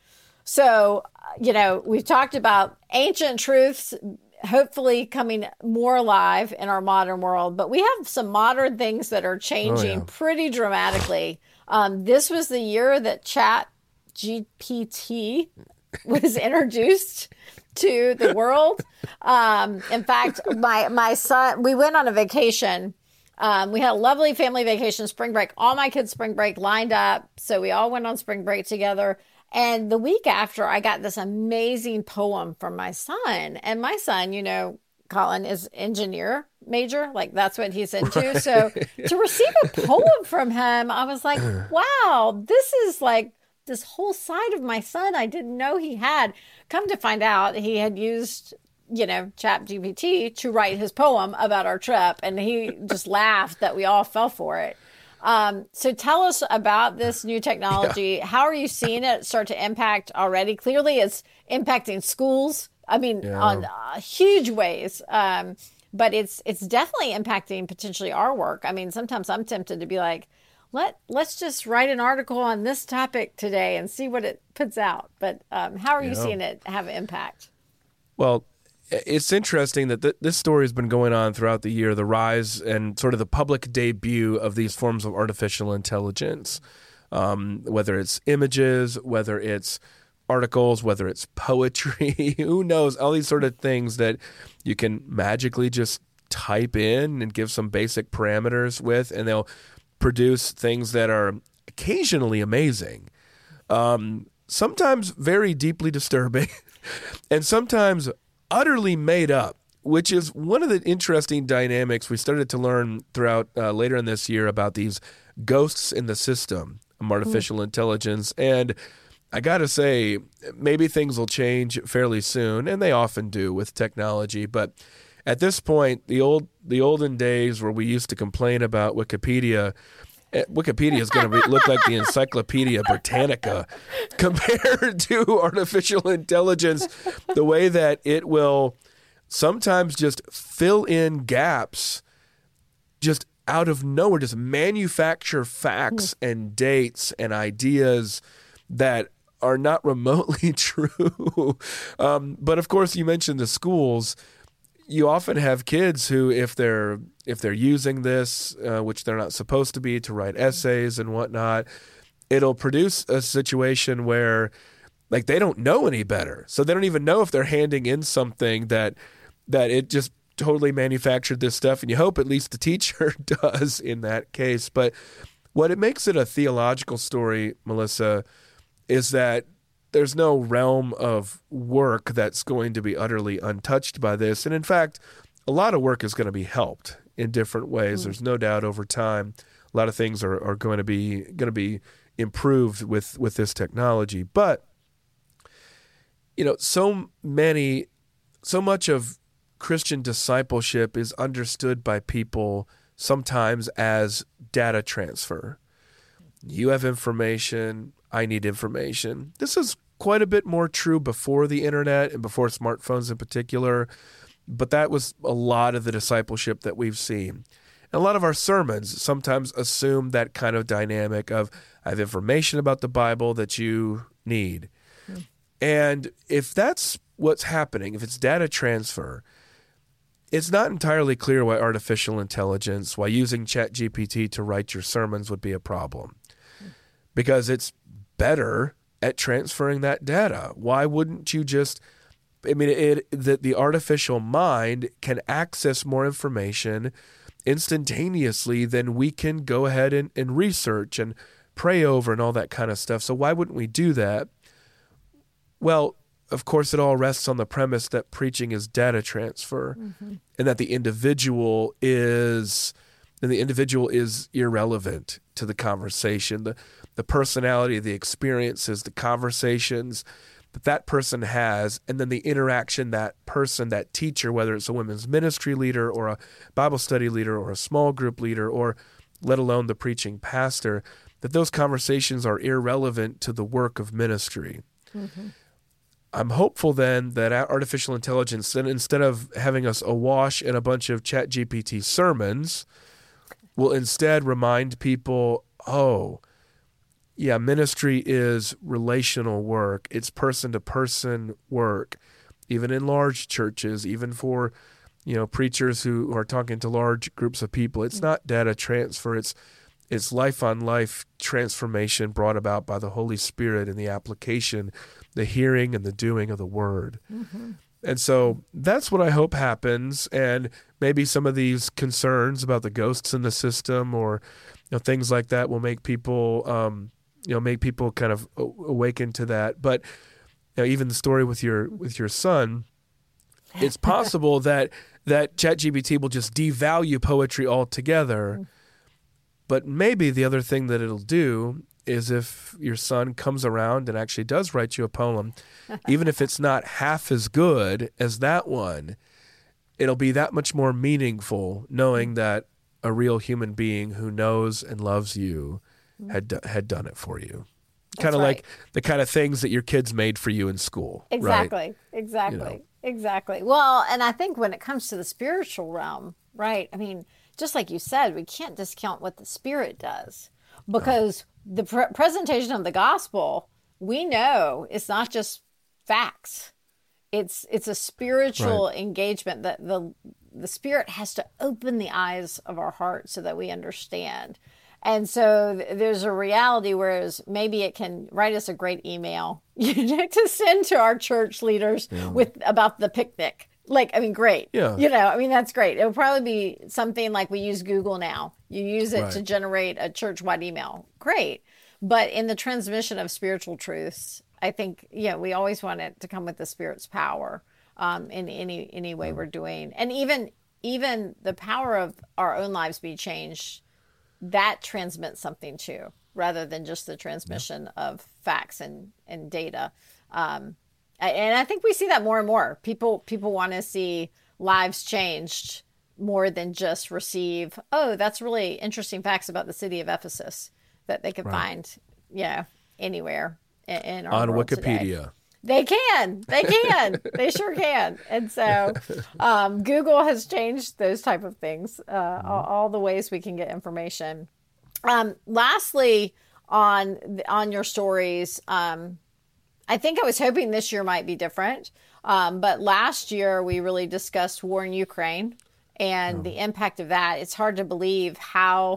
so you know we've talked about ancient truths, hopefully coming more alive in our modern world, but we have some modern things that are changing oh, yeah. pretty dramatically. Um, this was the year that Chat G P T was introduced to the world. Um, in fact, my my son, we went on a vacation. Um, we had a lovely family vacation, spring break. All my kids' spring break lined up. So we all went on spring break together. And the week after, I got this amazing poem from my son. And my son, you know, Colin, is engineer major. Like, that's what he's into. Right. So to receive a poem from him, I was like, wow, this is like this whole side of my son I didn't know he had. Come to find out, he had used, you know, Chat G P T to write his poem about our trip. And he just laughed that we all fell for it. Um, so tell us about this new technology. Yeah. How are you seeing it start to impact already? Clearly, it's impacting schools. I mean, yeah. on uh, huge ways. Um, but it's it's definitely impacting potentially our work. I mean, sometimes I'm tempted to be like, let let's just write an article on this topic today and see what it puts out. But um, how are you yeah. seeing it have impact? Well, it's interesting that th- this story has been going on throughout the year, the rise and sort of the public debut of these forms of artificial intelligence, um, whether it's images, whether it's articles, whether it's poetry, who knows, all these sort of things that you can magically just type in and give some basic parameters with, and they'll produce things that are occasionally amazing, um, sometimes very deeply disturbing, and sometimes utterly made up, which is one of the interesting dynamics we started to learn throughout uh, later in this year about these ghosts in the system of artificial mm. intelligence. And I got to say, maybe things will change fairly soon, and they often do with technology. But at this point, the old the olden days where we used to complain about Wikipedia, Wikipedia is going to look like the Encyclopedia Britannica compared to artificial intelligence, the way that it will sometimes just fill in gaps just out of nowhere, just manufacture facts and dates and ideas that are not remotely true. Um, but of course, you mentioned the schools. You often have kids who, if they're if they're using this, uh, which they're not supposed to be, to write essays and whatnot, it'll produce a situation where, like, they don't know any better, so they don't even know if they're handing in something that that it just totally manufactured this stuff. And you hope at least the teacher does in that case. But what it makes it a theological story, Melissa, is that there's no realm of work that's going to be utterly untouched by this. And in fact, a lot of work is going to be helped in different ways. Mm. There's no doubt over time, a lot of things are, are going to be going to be improved with, with this technology. But, you know, so many, so much of Christian discipleship is understood by people sometimes as data transfer. You have information, I need information. This is quite a bit more true before the internet and before smartphones in particular, but that was a lot of the discipleship that we've seen. And a lot of our sermons sometimes assume that kind of dynamic of, I have information about the Bible that you need. Hmm. And if that's what's happening, if it's data transfer, it's not entirely clear why artificial intelligence, why using Chat G P T to write your sermons would be a problem. Hmm. Because it's better at transferring that data. Why wouldn't you just, I mean, it, the, the artificial mind can access more information instantaneously than we can go ahead and, and research and pray over and all that kind of stuff. So why wouldn't we do that? Well, of course, it all rests on the premise that preaching is data transfer, mm-hmm. and that the individual is, and the individual is irrelevant to the conversation. The the personality, the experiences, the conversations that that person has, and then the interaction that person, that teacher, whether it's a women's ministry leader or a Bible study leader or a small group leader, or let alone the preaching pastor, that those conversations are irrelevant to the work of ministry. Mm-hmm. I'm hopeful then that artificial intelligence, then instead of having us awash in a bunch of Chat G P T sermons, will instead remind people, oh, yeah, ministry is relational work. It's person-to-person work, even in large churches, even for, you know, preachers who are talking to large groups of people. It's not data transfer. It's it's life-on-life transformation brought about by the Holy Spirit in the application, the hearing and the doing of the Word. Mm-hmm. And so that's what I hope happens. And maybe some of these concerns about the ghosts in the system or, you know, things like that will make people... Um, you know, make people kind of awaken to that. But you know, even the story with your with your son, it's possible that that ChatGPT will just devalue poetry altogether. But maybe the other thing that it'll do is if your son comes around and actually does write you a poem, even if it's not half as good as that one, it'll be that much more meaningful knowing that a real human being who knows and loves you had had done it for you. Kind of right. Like the kind of things that your kids made for you in school. Exactly. Right? Exactly. You know. Exactly. Well, and I think when it comes to the spiritual realm, right? I mean, just like you said, we can't discount what the Spirit does, because no. the pre- presentation of the gospel, we know it's not just facts. It's it's a spiritual right. engagement that the the Spirit has to open the eyes of our hearts so that we understand. And so th- there's a reality, whereas maybe it can write us a great email to send to our church leaders yeah. with about the picnic. Like, I mean, great. Yeah. You know, I mean, that's great. It'll probably be something like we use Google now. You use it right. to generate a church-wide email. Great. But in the transmission of spiritual truths, I think, yeah, we always want it to come with the Spirit's power um, in any any way mm. we're doing. And even even the power of our own lives be changed, that transmits something too, rather than just the transmission yeah. of facts and, and data. Um, and I think we see that more and more. People people want to see lives changed more than just receive, oh, that's really interesting facts about the city of Ephesus that they can right. find, you know, anywhere in, in our on world Wikipedia. Today. They can. They can. They sure can. And so um, Google has changed those type of things, uh, mm-hmm. all, all the ways we can get information. Um, lastly, on on your stories, um, I think I was hoping this year might be different. Um, but last year, we really discussed war in Ukraine and oh. the impact of that. It's hard to believe how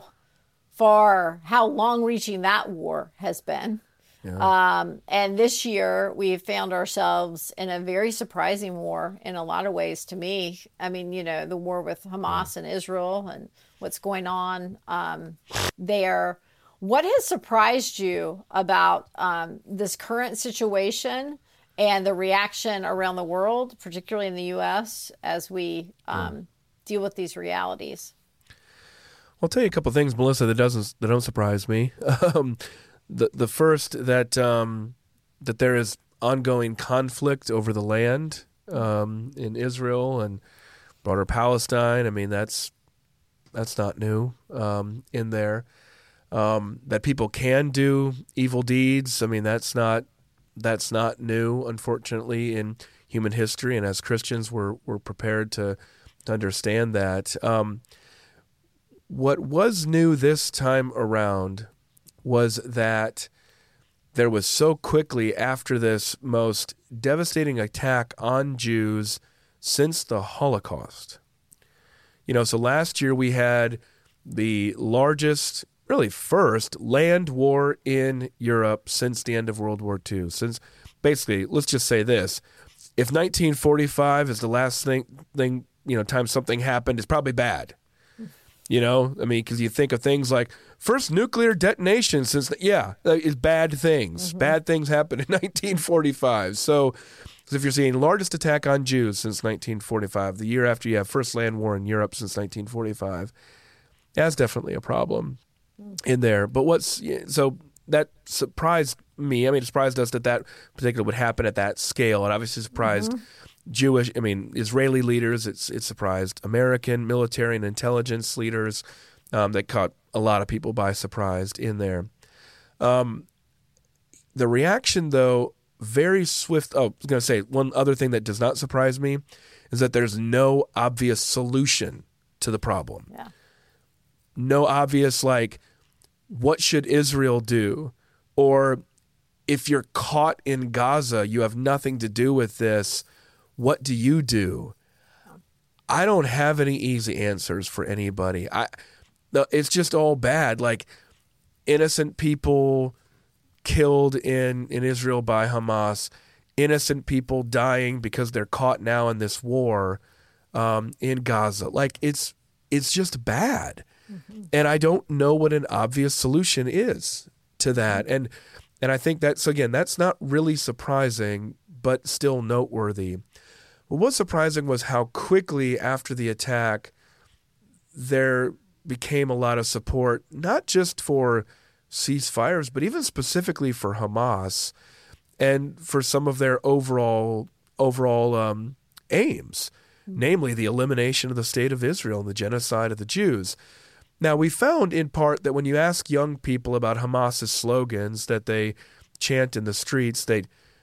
far, how long-reaching that war has been. Yeah. Um, and this year we found ourselves in a very surprising war in a lot of ways to me. I mean, you know, the war with Hamas yeah. and Israel and what's going on um, there. What has surprised you about um, this current situation and the reaction around the world, particularly in the U S, as we um, yeah. deal with these realities? I'll tell you a couple of things, Melissa, that doesn't that don't surprise me. um, The the first that um, that there is ongoing conflict over the land um, in Israel and broader Palestine. I mean, that's that's not new um, in there. Um, that people can do evil deeds. I mean, that's not that's not new, unfortunately, in human history. And as Christians, we're we're prepared to to understand that. Um, what was new this time around was that there was so quickly after this most devastating attack on Jews since the Holocaust. You know, so last year we had the largest, really first, land war in Europe since the end of World War Two. Since basically, let's just say this, if nineteen forty-five is the last thing, thing you know, time something happened, it's probably bad. You know, I mean, because you think of things like first nuclear detonation since, the, yeah, it's bad things. Mm-hmm. Bad things happened in nineteen forty-five. So Because if you're seeing largest attack on Jews since nineteen forty-five, the year after you have first land war in Europe since nineteen forty-five, that's definitely a problem in there. But what's so that surprised me. I mean, it surprised us that that particularly would happen at that scale. It obviously surprised mm-hmm. Jewish, I mean, Israeli leaders. It's it surprised American military and intelligence leaders. Um, that caught a lot of people by surprise in there. Um, the reaction, though, very swift. Oh, I was going to say one other thing that does not surprise me is that there's no obvious solution to the problem. Yeah. No obvious, like, what should Israel do? Or if you're caught in Gaza, you have nothing to do with this, what do you do? I don't have any easy answers for anybody. I, it's just all bad. Like, innocent people killed in, in Israel by Hamas, innocent people dying because they're caught now in this war um, in Gaza. Like, it's it's just bad. Mm-hmm. And I don't know what an obvious solution is to that. And and I think that's, again, that's not really surprising, but still noteworthy. What was surprising was how quickly after the attack there became a lot of support, not just for ceasefires, but even specifically for Hamas and for some of their overall overall um, aims, mm-hmm. namely the elimination of the state of Israel and the genocide of the Jews. Now, we found in part that when you ask young people about Hamas's slogans that they chant in the streets, they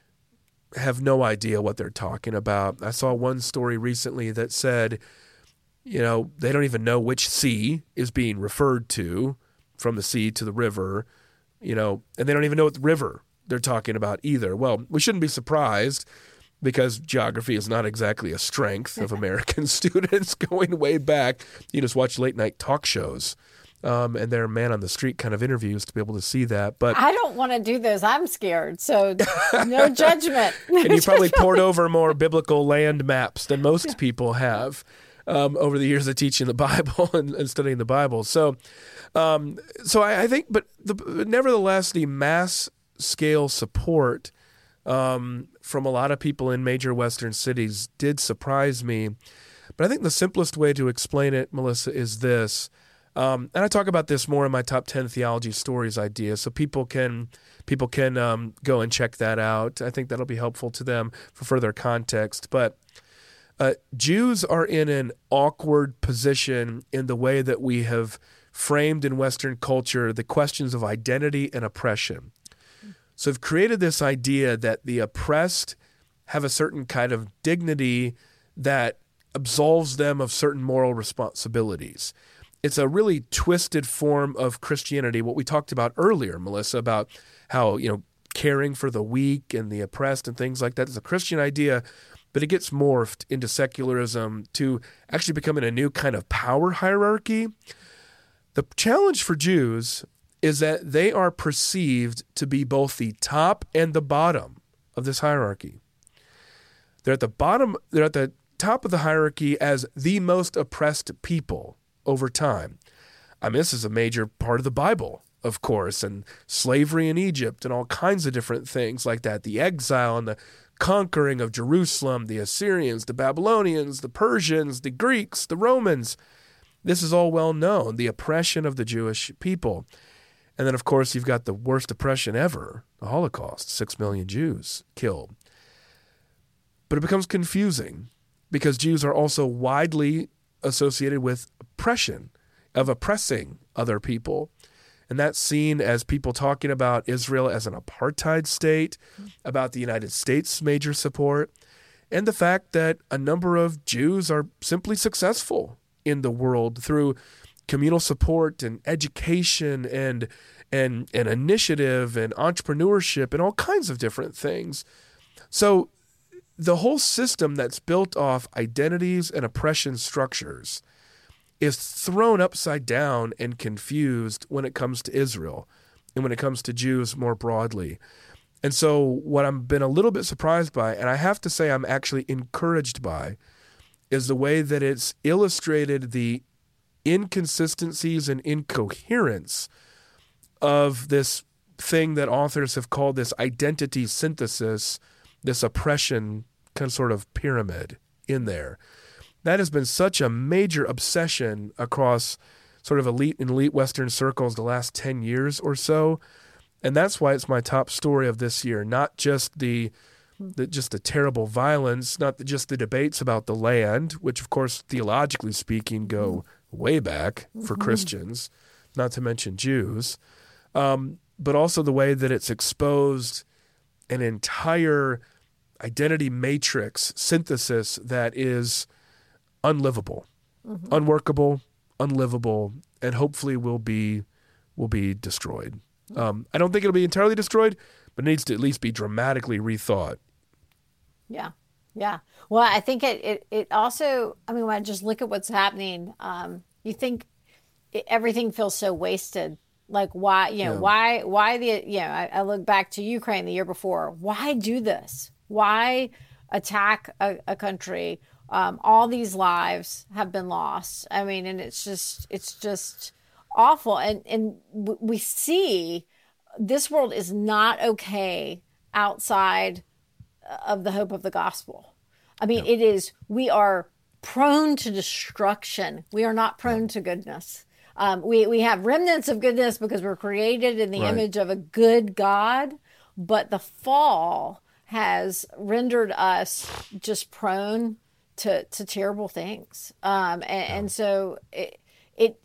have no idea what they're talking about. I saw one story recently that said, you know, they don't even know which sea is being referred to, from the sea to the river, you know, and they don't even know what river they're talking about either. Well, we shouldn't be surprised because geography is not exactly a strength of American students going way back. You just watch late night talk shows um, and their man on the street kind of interviews to be able to see that. But I don't want to do those. I'm scared. So no judgment. And you probably poured over more biblical land maps than most people have. Um, over the years of teaching the Bible and, and studying the Bible. So um, so I, I think, but, the, but nevertheless, the mass scale support um, from a lot of people in major Western cities did surprise me. But I think the simplest way to explain it, Melissa, is this. Um, and I talk about this more in my top ten theology stories idea, so people can people can um, go and check that out. I think that'll be helpful to them for further context. But Uh, Jews are in an awkward position in the way that we have framed in Western culture the questions of identity and oppression. So we've created this idea that the oppressed have a certain kind of dignity that absolves them of certain moral responsibilities. It's a really twisted form of Christianity, what we talked about earlier, Melissa, about how, you know, caring for the weak and the oppressed and things like that is a Christian idea. But it gets morphed into secularism to actually becoming a new kind of power hierarchy. The challenge for Jews is that they are perceived to be both the top and the bottom of this hierarchy. They're at the bottom, they're at the top of the hierarchy as the most oppressed people over time. I mean, this is a major part of the Bible, of course, and slavery in Egypt and all kinds of different things like that. The exile and the conquering of Jerusalem, the Assyrians, the Babylonians, the Persians, the Greeks, the Romans. This is all well known, the oppression of the Jewish people. And then, of course, you've got the worst oppression ever, the Holocaust, six million Jews killed. But it becomes confusing because Jews are also widely associated with oppression, of oppressing other people. And that's seen as people talking about Israel as an apartheid state, about the United States' major support, and the fact that a number of Jews are simply successful in the world through communal support and education and and, and initiative and entrepreneurship and all kinds of different things. So the whole system that's built off identities and oppression structures is thrown upside down and confused when it comes to Israel and when it comes to Jews more broadly. And so what I've been a little bit surprised by, and I have to say I'm actually encouraged by, is the way that it's illustrated the inconsistencies and incoherence of this thing that authors have called this identity synthesis, this oppression kind of sort of pyramid in there. That has been such a major obsession across sort of elite and elite Western circles the last ten years or so. And that's why it's my top story of this year, not just the, the just the terrible violence, not the, just the debates about the land, which, of course, theologically speaking, go way back for Christians, not to mention Jews, um, but also the way that it's exposed an entire identity matrix synthesis that is unlivable, mm-hmm. unworkable, unlivable, and hopefully will be will be destroyed. Um, I don't think it'll be entirely destroyed, but it needs to at least be dramatically rethought. Yeah, yeah. Well, I think it it, it also, I mean, when I just look at what's happening, um, you think it, everything feels so wasted. Like, why, you know, yeah. why, why the, you know, I, I look back to Ukraine the year before. Why do this? Why attack a, a country? Um, all these lives have been lost. I mean, and it's just, it's just awful. And, and we see this world is not okay outside of the hope of the gospel. I mean, yeah. it is, we are prone to destruction. We are not prone yeah. to goodness. Um, we, we have remnants of goodness because we're created in the right. image of a good God, but the fall has rendered us just prone to, to terrible things. Um, and, yeah. and so it, it,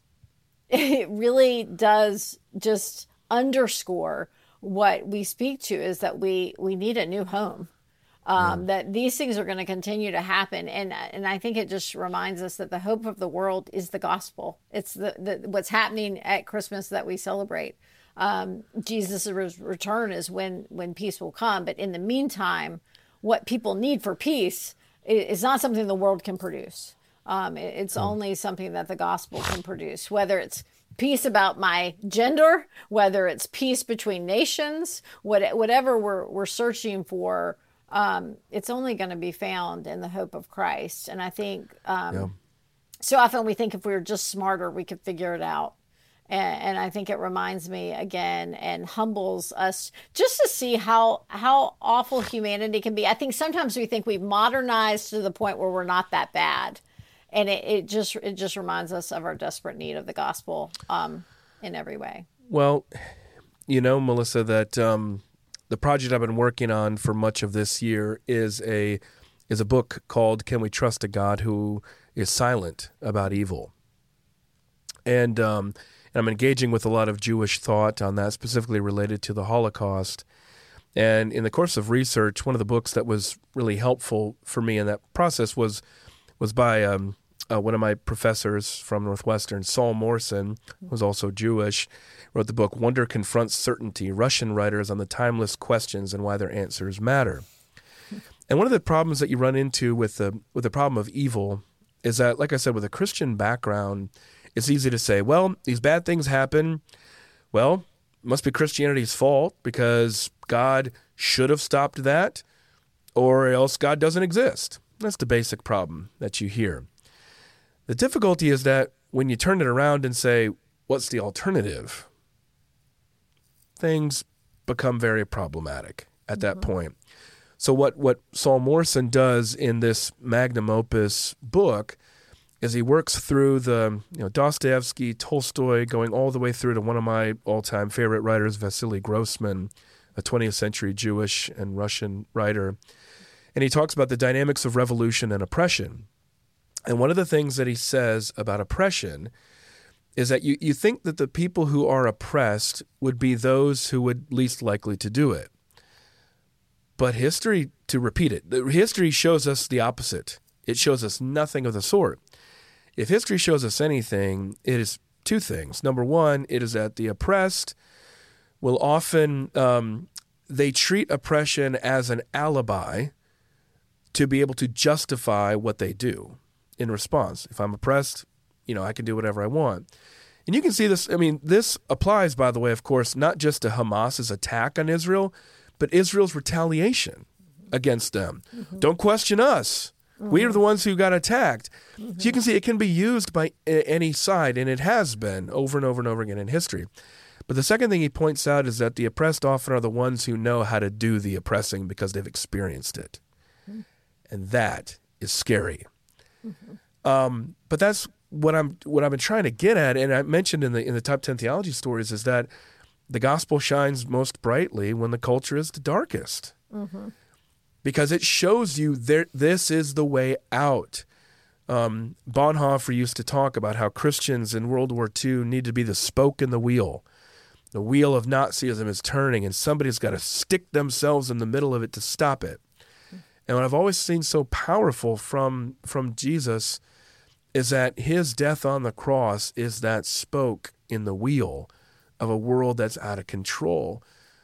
it really does just underscore what we speak to is that we, we need a new home. Um, yeah. That these things are going to continue to happen. And and I think it just reminds us that the hope of the world is the gospel. It's the, the what's happening at Christmas that we celebrate. Um, Jesus' return is when, when peace will come. But in the meantime, what people need for peace is not something the world can produce. Um, it, it's oh. only something that the gospel can produce, whether it's peace about my gender, whether it's peace between nations, what, whatever we're we're searching for. Um, it's only going to be found in the hope of Christ. And I think um, yeah. so often we think if we were just smarter, we could figure it out. And, and I think it reminds me again and humbles us just to see how how awful humanity can be. I think sometimes we think we've modernized to the point where we're not that bad. And it, it just it just reminds us of our desperate need of the gospel um, in every way. Well, you know, Melissa, that... Um... the project I've been working on for much of this year is a is a book called Can We Trust a God Who is Silent About Evil? And, um, and I'm engaging with a lot of Jewish thought on that, specifically related to the Holocaust. And in the course of research, one of the books that was really helpful for me in that process was was by um, uh, one of my professors from Northwestern, Saul Morson, who was also Jewish, wrote the book Wonder Confronts Certainty, Russian Writers on the Timeless Questions and Why Their Answers Matter. And one of the problems that you run into with the with the problem of evil is that, like I said, with a Christian background, it's easy to say, well, these bad things happen. Well, it must be Christianity's fault because God should have stopped that, or else God doesn't exist. That's the basic problem that you hear. The difficulty is that when you turn it around and say, what's the alternative? Things become very problematic at that mm-hmm. point. So what, what Saul Morson does in this magnum opus book is he works through the you know Dostoevsky, Tolstoy, going all the way through to one of my all-time favorite writers, Vasily Grossman, a twentieth century Jewish and Russian writer. And he talks about the dynamics of revolution and oppression. And one of the things that he says about oppression is that you, you think that the people who are oppressed would be those who would least likely to do it. But history, to repeat it, the history shows us the opposite. It shows us nothing of the sort. If history shows us anything, it is two things. Number one, it is that the oppressed will often, um, they treat oppression as an alibi to be able to justify what they do in response. If I'm oppressed, you know, I can do whatever I want. And you can see this, I mean, this applies, by the way, of course, not just to Hamas's attack on Israel, but Israel's retaliation against them. Mm-hmm. Don't question us. Mm-hmm. We are the ones who got attacked. Mm-hmm. So you can see it can be used by any side, and it has been over and over and over again in history. But the second thing he points out is that the oppressed often are the ones who know how to do the oppressing because they've experienced it. Mm-hmm. And that is scary. Mm-hmm. Um, but that's what I'm what I've been trying to get at, and I mentioned in the in the top ten theology stories, is that the gospel shines most brightly when the culture is the darkest. Mm-hmm. Because it shows you there this is the way out. Um, Bonhoeffer used to talk about how Christians in World War Two need to be the spoke in the wheel. The wheel of Nazism is turning, and somebody's got to stick themselves in the middle of it to stop it. And what I've always seen so powerful from from Jesus is that his death on the cross is that spoke in the wheel of a world that's out of control.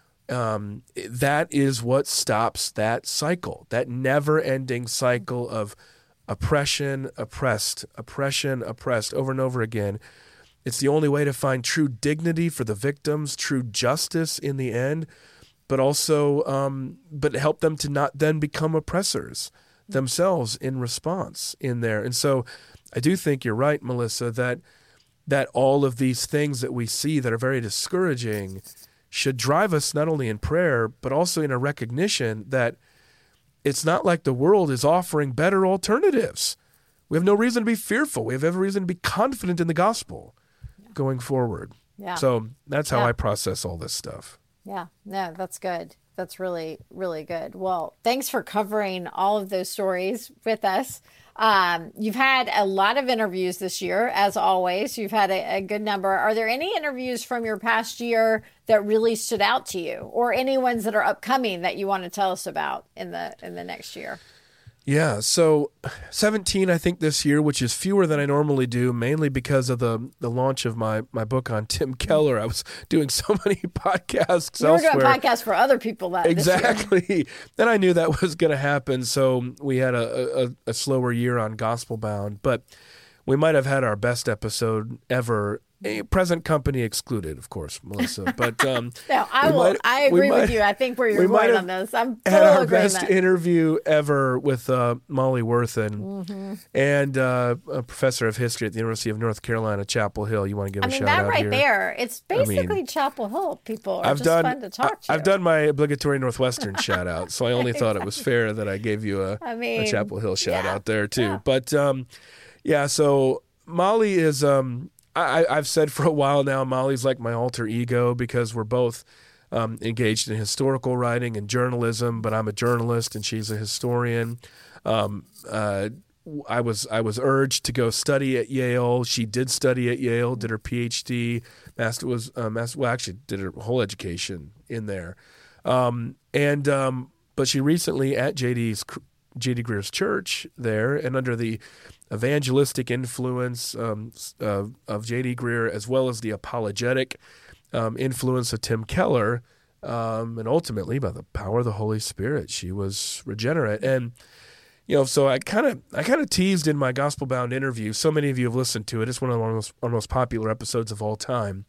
Um, that is what stops that cycle, that never-ending cycle of oppression, oppressed, oppression, oppressed, over and over again. It's the only way to find true dignity for the victims, true justice in the end, but also um, but help them to not then become oppressors themselves in response in there. And so I do think you're right, Melissa, that that all of these things that we see that are very discouraging should drive us not only in prayer, but also in a recognition that it's not like the world is offering better alternatives. We have no reason to be fearful. We have every reason to be confident in the gospel yeah. going forward. Yeah. So that's how yeah. I process all this stuff. Yeah, no, that's good. That's really, really good. Well, thanks for covering all of those stories with us. Um, you've had a lot of interviews this year, as always. You've had a, a good number. Are there any interviews from your past year that really stood out to you, or any ones that are upcoming that you want to tell us about in the in the next year? Yeah, so seventeen, I think, this year, which is fewer than I normally do, mainly because of the the launch of my, my book on Tim Keller. I was doing so many podcasts you elsewhere. You were doing podcasts for other people that Exactly. Then I knew that was going to happen, so we had a, a, a slower year on Gospel Bound. But we might have had our best episode ever, a present company excluded, of course, Melissa. But um, no, I will. Might, I agree with you. I think where you're going on this, I'm full had our agreement. Best interview ever with uh, Molly Worthen, mm-hmm. and uh, a professor of history at the University of North Carolina, Chapel Hill. You want to give I a mean, shout that out right here? there, it's basically I mean, Chapel Hill. People are I've just done, fun to talk to. I've done my obligatory Northwestern shout out, so I only exactly. thought it was fair that I gave you a, I mean, a Chapel Hill shout yeah. out there too. Yeah. But um, yeah, so Molly is. Um, I, I've said for a while now, Molly's like my alter ego because we're both um, engaged in historical writing and journalism, but I'm a journalist and she's a historian. Um, uh, I was I was urged to go study at Yale. She did study at Yale, did her P H D, master was uh, master. Well, actually, did her whole education in there, um, and um, but she recently at J D's J D Greer's church there, and under the evangelistic influence um, uh, of J D Greer, as well as the apologetic um, influence of Tim Keller, um, and ultimately by the power of the Holy Spirit, she was regenerate. And you know, so I kind of I kind of teased in my Gospel Bound interview. So many of you have listened to it. It's one of the most, our most popular episodes of all time.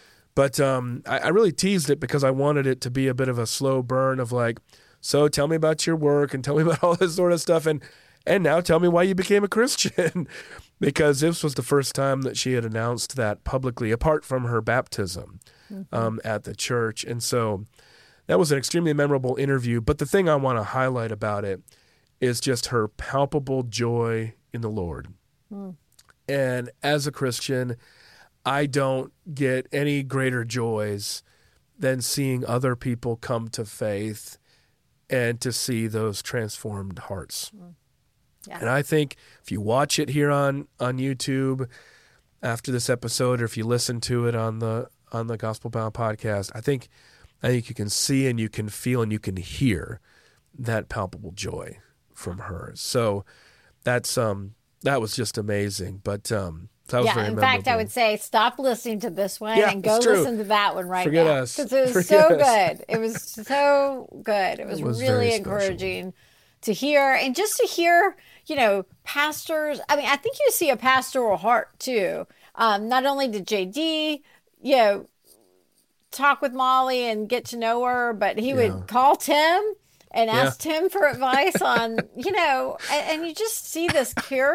But um, I, I really teased it because I wanted it to be a bit of a slow burn of like, so tell me about your work and tell me about all this sort of stuff. And And now tell me why you became a Christian, because this was the first time that she had announced that publicly, apart from her baptism mm-hmm. um, at the church. And so that was an extremely memorable interview. But the thing I want to highlight about it is just her palpable joy in the Lord. Mm. And as a Christian, I don't get any greater joys than seeing other people come to faith and to see those transformed hearts. Mm. Yeah. And I think if you watch it here on, on YouTube after this episode, or if you listen to it on the on the Gospel Bound podcast, I think I think you can see and you can feel and you can hear that palpable joy from her. So that's um that was just amazing. But um that was yeah, very in memorable. fact, I would say stop listening to this one yeah, and go listen to that one right Forget now. us. Because it was Forget so us. good. It was so good. It was, it was really encouraging to hear, and just to hear, you know, pastors. I mean, I think you see a pastoral heart too. Um, not only did J D, you know, talk with Molly and get to know her, but he yeah. would call Tim and ask yeah. Tim for advice on, you know, and, and you just see this care.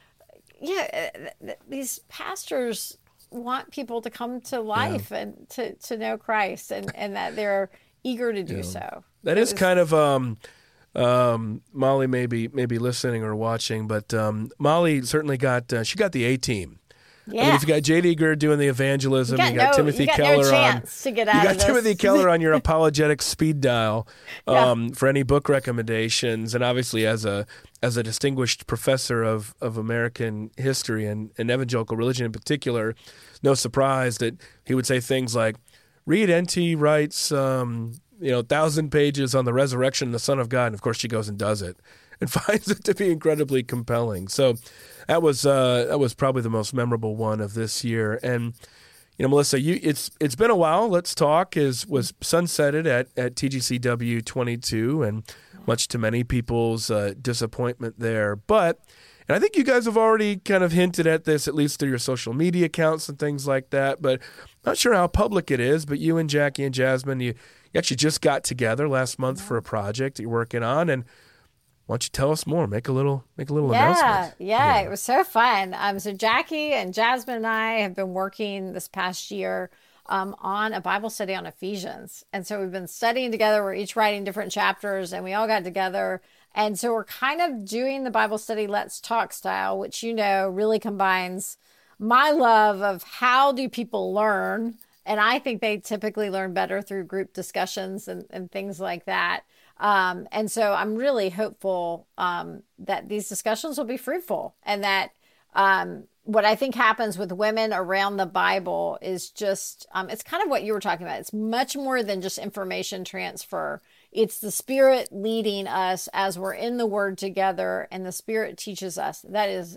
Yeah, these pastors want people to come to life yeah. and to, to know Christ, and, and that they're eager to do yeah. so. That it is was, kind of um, Um, Molly may be, may be listening or watching, but um, Molly certainly got, uh, she got the A-team. Yeah. I mean, if you got J D. Greer doing the evangelism, you you got, got, no, Timothy you got Keller no chance on. To get out you got of this. Timothy Keller on your apologetic speed dial um, Yeah. for any book recommendations, and obviously as a as a distinguished professor of, of American history and, and evangelical religion in particular, no surprise that he would say things like, "Read N T Wright's um, you know thousand pages on the resurrection of the Son of God," and of course she goes and does it and finds it to be incredibly compelling. So that was uh, that was probably the most memorable one of this year. And you know, Melissa, you it's it's been a while. Let's Talk is was sunsetted at at T G C W twenty-two, and much to many people's uh, disappointment there. But and I think you guys have already kind of hinted at this, at least through your social media accounts and things like that. But not sure how public it is. But you and Jackie and Jasmine, you, you actually just got together last month for a project that you're working on, and why don't you tell us more? Make a little, make a little yeah, announcement. Yeah, yeah, it was so fun. Um, so Jackie and Jasmine and I have been working this past year um, on a Bible study on Ephesians. And so we've been studying together. We're each writing different chapters, and we all got together. And so we're kind of doing the Bible study Let's Talk style, which, you know, really combines my love of how do people learn. And I think they typically learn better through group discussions and, and things like that. Um, and so I'm really hopeful um, that these discussions will be fruitful, and that um, what I think happens with women around the Bible is just, um, it's kind of what you were talking about. It's much more than just information transfer. It's the Spirit leading us as we're in the Word together, and the Spirit teaches us. That is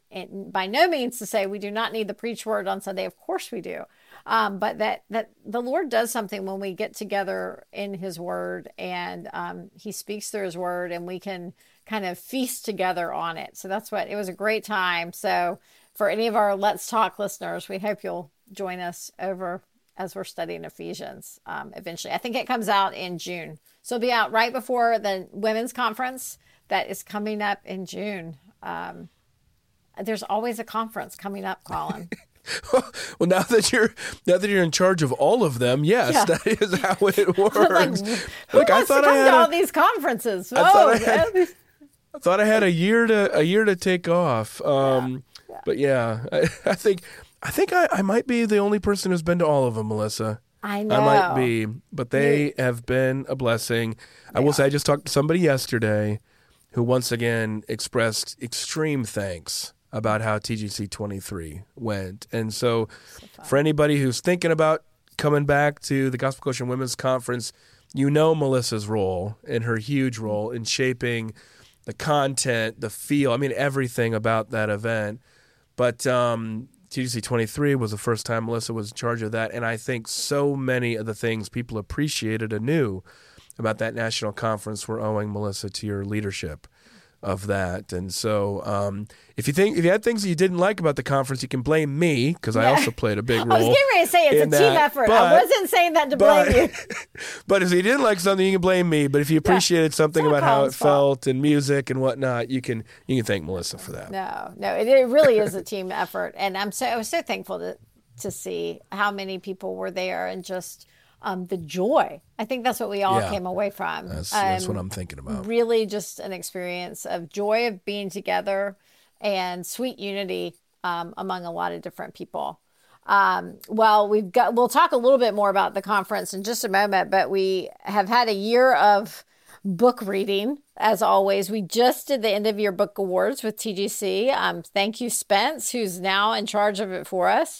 by no means to say we do not need the preach word on Sunday. Of course we do. Um, but that, that the Lord does something when we get together in his word, and um, he speaks through his word, and we can kind of feast together on it. So that's what, it was a great time. So for any of our Let's Talk listeners, we hope you'll join us over as we're studying Ephesians um, eventually. I think it comes out in June. So it'll be out right before the women's conference that is coming up in June. Um, there's always a conference coming up, Colin. Well, now that you're now that you're in charge of all of them, yes, yeah. That is how it works. Like, who like, wants I thought to come I had to a, all these conferences? I oh, thought I had, I thought I had a year to a year to take off. Um, yeah. Yeah. But yeah, I, I think I think I, I might be the only person who's been to all of them, Melissa. I know. I might be, but they yeah. have been a blessing. They I will are. say, I just talked to somebody yesterday who once again expressed extreme thanks about how T G C twenty-three went. And so, so for anybody who's thinking about coming back to the Gospel Coalition Women's Conference, you know Melissa's role and her huge role in shaping the content, the feel, I mean, everything about that event. But um, T G C twenty-three was the first time Melissa was in charge of that, and I think so many of the things people appreciated anew about that national conference were owing, Melissa, to your leadership of that. And so um, if you think if you had things that you didn't like about the conference, you can blame me, because yeah. I also played a big role. I was getting ready to say it's a team that. effort. But, I wasn't saying that to but, blame you. But if you didn't like something, you can blame me. But if you appreciated yeah. something about how it fault. felt and music and whatnot, you can you can thank Melissa for that. No, no, it, it really is a team effort. And I'm so I was so thankful to to see how many people were there, and just Um, the joy. I think that's what we all yeah. came away from. That's, um, that's what I'm thinking about. Really just an experience of joy of being together and sweet unity um, among a lot of different people. Um, well, we've got, we'll talk a little bit more about the conference in just a moment, but we have had a year of book reading. As always, we just did the end of year book awards with T G C. Um, thank you, Spence, who's now in charge of it for us.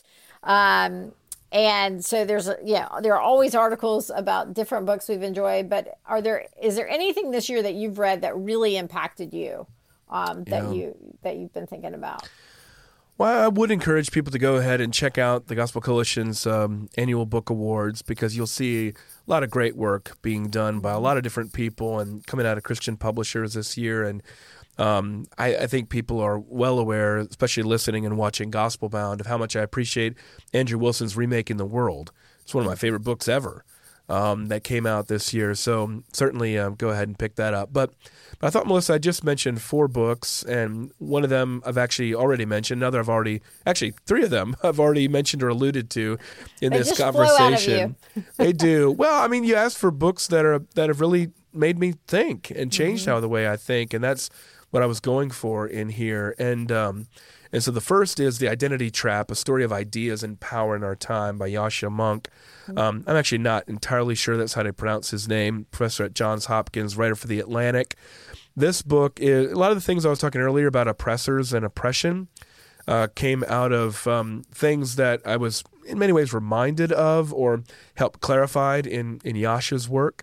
Um, And so there's, a, yeah, there are always articles about different books we've enjoyed. But are there, is there anything this year that you've read that really impacted you, um, that yeah. you that you've been thinking about? Well, I would encourage people to go ahead and check out the Gospel Coalition's um, annual book awards, because you'll see a lot of great work being done by a lot of different people and coming out of Christian publishers this year. And Um, I, I think people are well aware, especially listening and watching Gospel Bound, of how much I appreciate Andrew Wilson's Remaking the World. It's one of my favorite books ever um, that came out this year. So certainly um, go ahead and pick that up. But, but I thought, Melissa, I just mentioned four books, and one of them I've actually already mentioned. Another I've already, actually three of them I've already mentioned or alluded to in they this just conversation. Flow out of you. They do. Well, I mean, you asked for books that are that have really made me think and changed mm-hmm. how the way I think. And that's what I was going for in here. And um, and so the first is The Identity Trap, A Story of Ideas and Power in Our Time by Yascha Mounk. Mm-hmm. Um, I'm actually not entirely sure that's how to pronounce his name. Professor at Johns Hopkins, writer for The Atlantic. This book is, a lot of the things I was talking earlier about oppressors and oppression uh, came out of um, things that I was in many ways reminded of or helped clarified in, in Yascha's work.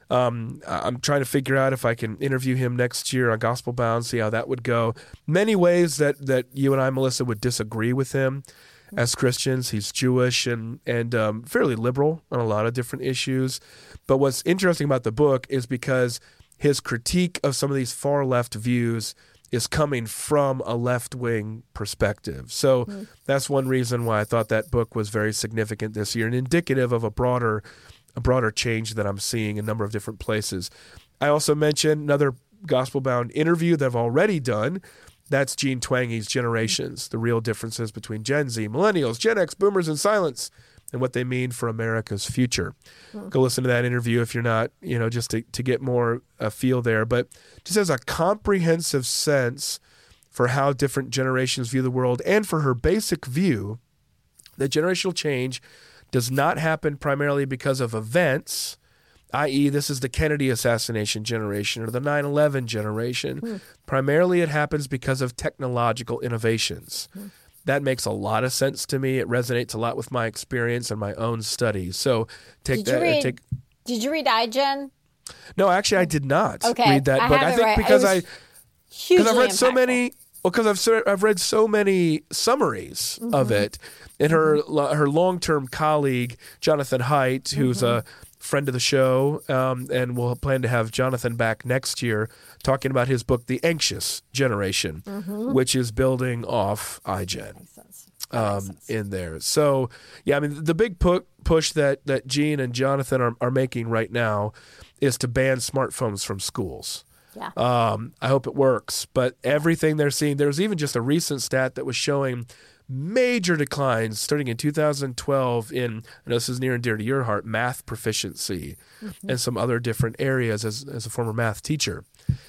Um, I'm trying to figure out if I can interview him next year on Gospel Bound, see how that would go. Many ways that, that you and I, Melissa, would disagree with him as Christians. He's Jewish and, and um, fairly liberal on a lot of different issues. But what's interesting about the book is because his critique of some of these far left views is coming from a left-wing perspective. So mm-hmm. that's one reason why I thought that book was very significant this year and indicative of a broader a broader change that I'm seeing in a number of different places. I also mentioned another Gospel-Bound interview that I've already done. That's Jean Twangy's Generations, the real differences between Gen Z, Millennials, Gen X, Boomers, and Silents, and what they mean for America's future. Mm-hmm. Go listen to that interview if you're not, you know, just to, to get more uh, feel there. But just as a comprehensive sense for how different generations view the world and for her basic view that generational change does not happen primarily because of events, that is this is the Kennedy assassination generation or the nine eleven generation. Mm. Primarily it happens because of technological innovations. Mm. That makes a lot of sense to me. It resonates a lot with my experience and my own studies. So take did that. You read, take, did you read iGen? No, actually I did not okay. read that I book. I think right. because I because I've read impactful. so many Well, because I've I've read so many summaries mm-hmm. of it, and her mm-hmm. her long term colleague Jonathan Haidt, who's mm-hmm. a friend of the show, um, and we'll plan to have Jonathan back next year talking about his book, The Anxious Generation, mm-hmm. which is building off iGen um, in there. So, yeah, I mean, the big pu- push that that Jean and Jonathan are, are making right now is to ban smartphones from schools. Yeah. Um, I hope it works. But everything they're seeing, there was even just a recent stat that was showing major declines starting in two thousand twelve in, I know this is near and dear to your heart, math proficiency mm-hmm. and some other different areas as, as a former math teacher.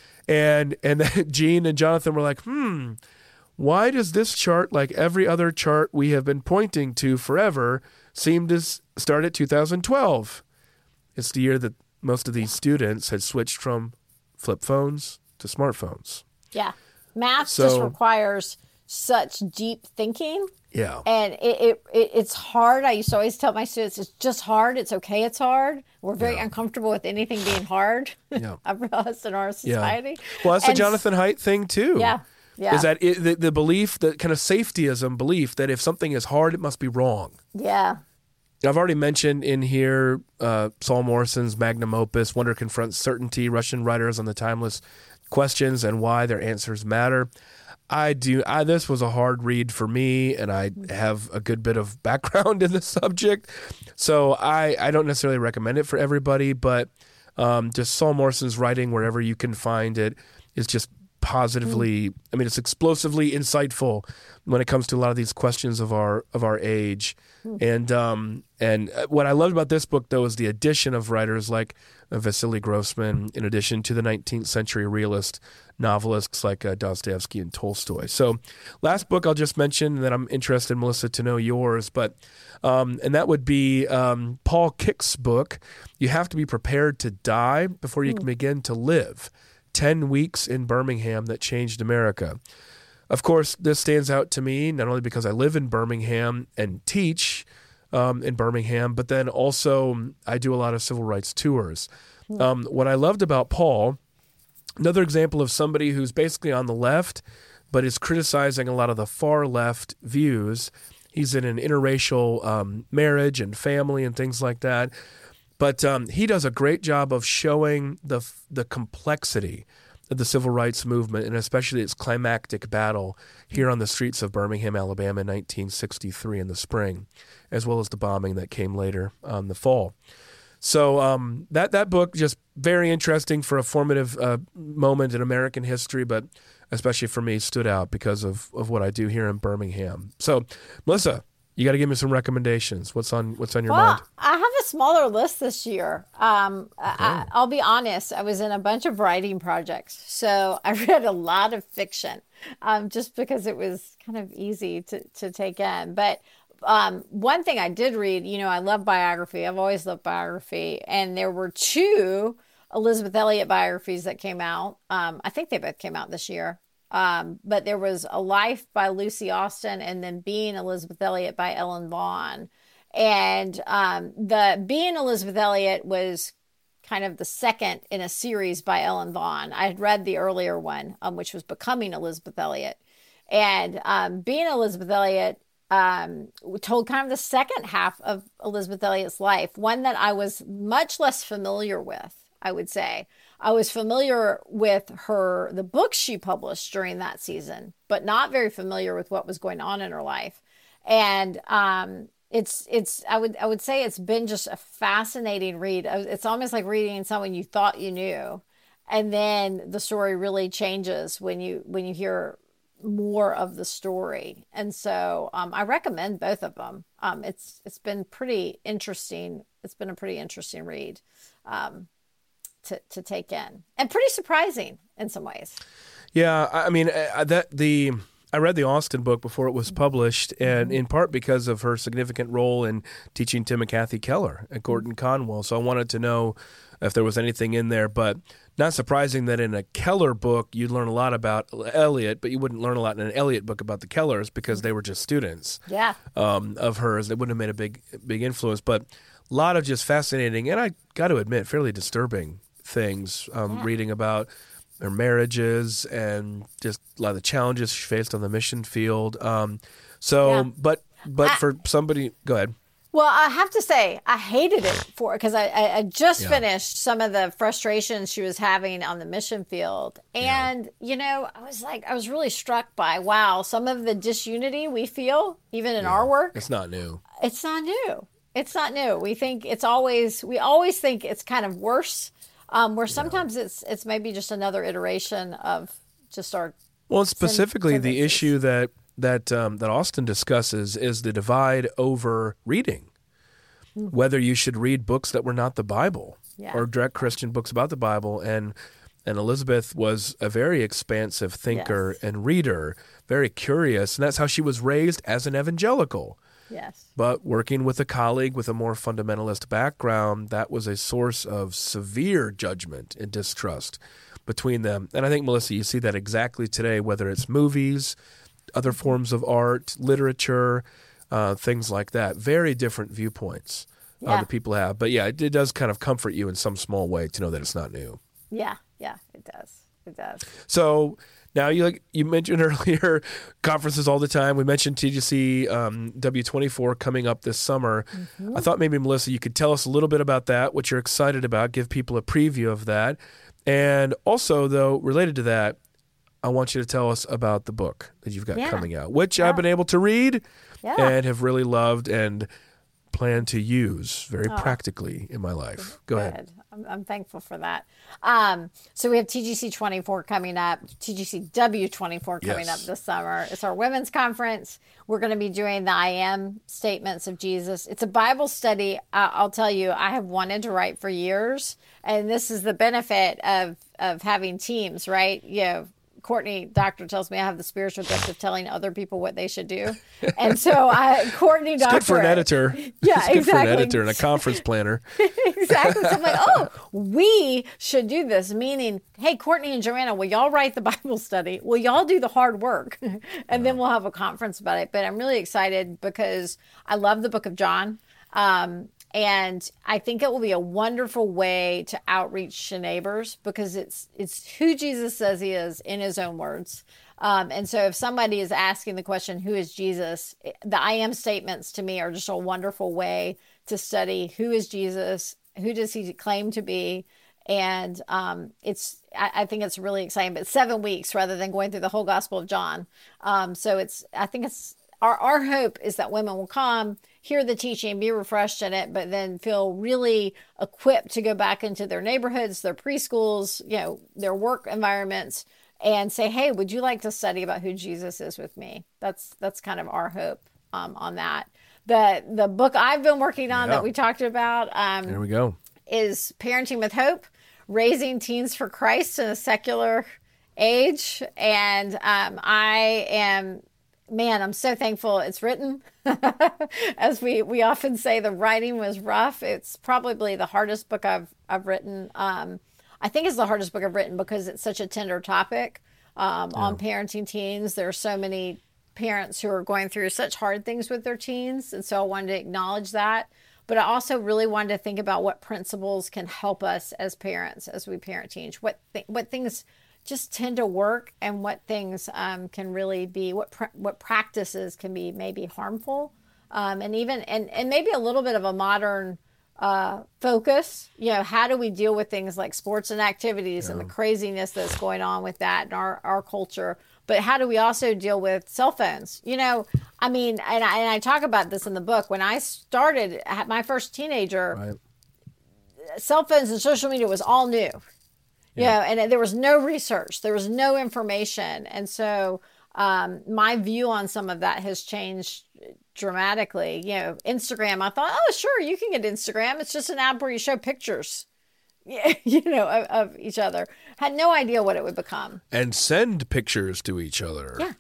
And and then Jean and Jonathan were like, hmm, why does this chart, like every other chart we have been pointing to forever, seem to start at two thousand twelve? It's the year that most of these students had switched from flip phones to smartphones. Yeah. Math so, just requires such deep thinking. Yeah. And it, it, it it's hard. I used to always tell my students, it's just hard. It's okay. It's hard. We're very yeah. uncomfortable with anything being hard. Yeah. I've realized in our society. Yeah. Well, that's and, the Jonathan Haidt thing too. Yeah. Yeah. Is that it, the, the belief, the kind of safetyism belief that if something is hard, it must be wrong. Yeah. I've already mentioned in here uh, Saul Morrison's magnum opus, Wonder Confronts Certainty, Russian Writers on the Timeless Questions and Why Their Answers Matter. I do. I, this was a hard read for me, and I have a good bit of background in the subject. So I, I don't necessarily recommend it for everybody, but um, just Saul Morrison's writing, wherever you can find it, is just positively, I mean, it's explosively insightful when it comes to a lot of these questions of our of our age. And um, and what I loved about this book, though, is the addition of writers like uh, Vasily Grossman, in addition to the nineteenth century realist novelists like uh, Dostoevsky and Tolstoy. So last book I'll just mention that I'm interested, Melissa, to know yours, but um, and that would be um, Paul Kick's book, You Have to Be Prepared to Die Before You Can Begin to Live. ten weeks in Birmingham that changed America. Of course, this stands out to me not only because I live in Birmingham and teach um, in Birmingham, but then also I do a lot of civil rights tours. Um, what I loved about Paul, another example of somebody who's basically on the left, but is criticizing a lot of the far left views. He's in an interracial um, marriage and family and things like that. But um, he does a great job of showing the the complexity of the civil rights movement, and especially its climactic battle here on the streets of Birmingham, Alabama in nineteen sixty-three in the spring, as well as the bombing that came later on the fall. So um, that, that book, just very interesting for a formative uh, moment in American history, but especially for me, stood out because of, of what I do here in Birmingham. So, Melissa, You got to give me some recommendations. What's on What's on your Well, mind? I have a smaller list this year. Um, I, I'll be honest, I was in a bunch of writing projects. So I read a lot of fiction um, just because it was kind of easy to, to take in. But um, one thing I did read, you know, I love biography. I've always loved biography. And there were two Elizabeth Elliot biographies that came out. Um, I think they both came out this year. Um, but there was A Life by Lucy Austin and then Being Elizabeth Elliot by Ellen Vaughn. And um, the Being Elizabeth Elliot was kind of the second in a series by Ellen Vaughn. I had read the earlier one, um, which was Becoming Elizabeth Elliot. And um, Being Elizabeth Elliot um, told kind of the second half of Elizabeth Elliot's life, one that I was much less familiar with, I would say. I was familiar with her, the books she published during that season, but not very familiar with what was going on in her life. And um, it's, it's, I would, I would say it's been just a fascinating read. It's almost like reading someone you thought you knew. And then the story really changes when you, when you hear more of the story. And so um, I recommend both of them. Um, it's, it's been pretty interesting. It's been a pretty interesting read. Um, To, to take in and pretty surprising in some ways. Yeah, I I mean uh, that the I read the Austin book before it was published, and in part because of her significant role in teaching Tim and Kathy Keller at Gordon Conwell. So I wanted to know if there was anything in there, but not surprising that in a Keller book you'd learn a lot about Elliot, but you wouldn't learn a lot in an Elliot book about the Kellers because they were just students Yeah. um, of hers. They wouldn't have made a big big influence, but a lot of just fascinating and I got to admit fairly disturbing things, um, Yeah. reading about their marriages and just a lot of the challenges she faced on the mission field. Um, so, Yeah. but but I- for somebody, go ahead. Well, I have to say, I hated it for because I, I, I just Yeah. finished some of the frustrations she was having on the mission field. And, you know, I was like, I was really struck by, wow, some of the disunity we feel, even in our work, It's not new. it's not new. It's not new. We think it's always, we always think it's kind of worse. Um, where sometimes it's it's maybe just another iteration of just our Well, specifically the tendencies. issue that that um, that Austin discusses is the divide over reading, whether you should read books that were not the Bible Yeah. or direct Christian books about the Bible. And and Elizabeth was a very expansive thinker Yes. and reader, very curious, and that's how she was raised as an evangelical. yes. But working with a colleague with a more fundamentalist background, that was a source of severe judgment and distrust between them. And I think, Melissa, you see that exactly today, whether it's movies, other forms of art, literature, uh, things like that. Very different viewpoints uh, Yeah. that people have. But yeah, it, it does kind of comfort you in some small way to know that it's not new. Yeah, yeah, it does. It does. So now you like you mentioned earlier conferences all the time. We mentioned T G C um, W twenty-four coming up this summer. Mm-hmm. I thought maybe, Melissa, you could tell us a little bit about that, what you're excited about, give people a preview of that. And also, though, related to that, I want you to tell us about the book that you've got Yeah. coming out, which Yeah. I've been able to read Yeah. and have really loved and plan to use very Oh. practically in my life. Go ahead. Good. I'm, I'm thankful for that. Um, so we have T G C twenty-four coming up, T G C W twenty-four coming Yes. up this summer. It's our women's conference. We're going to be doing the I am statements of Jesus. It's a Bible study. I- I'll tell you, I have wanted to write for years, and this is the benefit of of having teams, right? You know, Courtney, doctor, tells me I have the spiritual gift of telling other people what they should do. And so I, Courtney, It's doctor. good for an editor. Yeah, it's good for an exactly. editor and a conference planner. Exactly. So I'm like, oh, we should do this. Meaning, hey, Courtney and Joanna, will y'all write the Bible study? Will y'all do the hard work? And then we'll have a conference about it. But I'm really excited because I love the book of John. Um, and I think it will be a wonderful way to outreach to neighbors because it's it's who Jesus says he is in his own words. Um, and so if somebody is asking the question, who is Jesus? The I am statements to me are just a wonderful way to study who is Jesus, who does he claim to be? And um, it's, I, I think it's really exciting, but seven weeks rather than going through the whole Gospel of John. Um, so it's, I think it's, our, our hope is that women will come, hear the teaching, be refreshed in it, but then feel really equipped to go back into their neighborhoods, their preschools, you know, their work environments, and say, hey, would you like to study about who Jesus is with me? That's that's kind of our hope um, on that. the the book I've been working on Yeah. that we talked about um, There we go. is Parenting with Hope, Raising Teens for Christ in a Secular Age. And um, I am, man, I'm so thankful it's written. As we, we often say, the writing was rough. It's probably the hardest book I've, I've written. Um, I think it's the hardest book I've written because it's such a tender topic um, yeah. on parenting teens. There are so many parents who are going through such hard things with their teens. And so I wanted to acknowledge that. But I also really wanted to think about what principles can help us as parents as we parent teens. What th- what things just tend to work, and what things um, can really be what pr- what practices can be maybe harmful, um, and even and and maybe a little bit of a modern uh, focus. You know, how do we deal with things like sports and activities yeah. and the craziness that's going on with that in our our culture? But how do we also deal with cell phones? You know, I mean, and I, and I talk about this in the book. When I started, my first teenager, right. cell phones and social media was all new. Yeah. You know, and there was no research. There was no information. And so um, my view on some of that has changed dramatically. You know, Instagram, I thought, oh, sure, you can get Instagram. It's just an app where you show pictures. You know, of, of each other. Had no idea what it would become. And send pictures to each other. Yeah.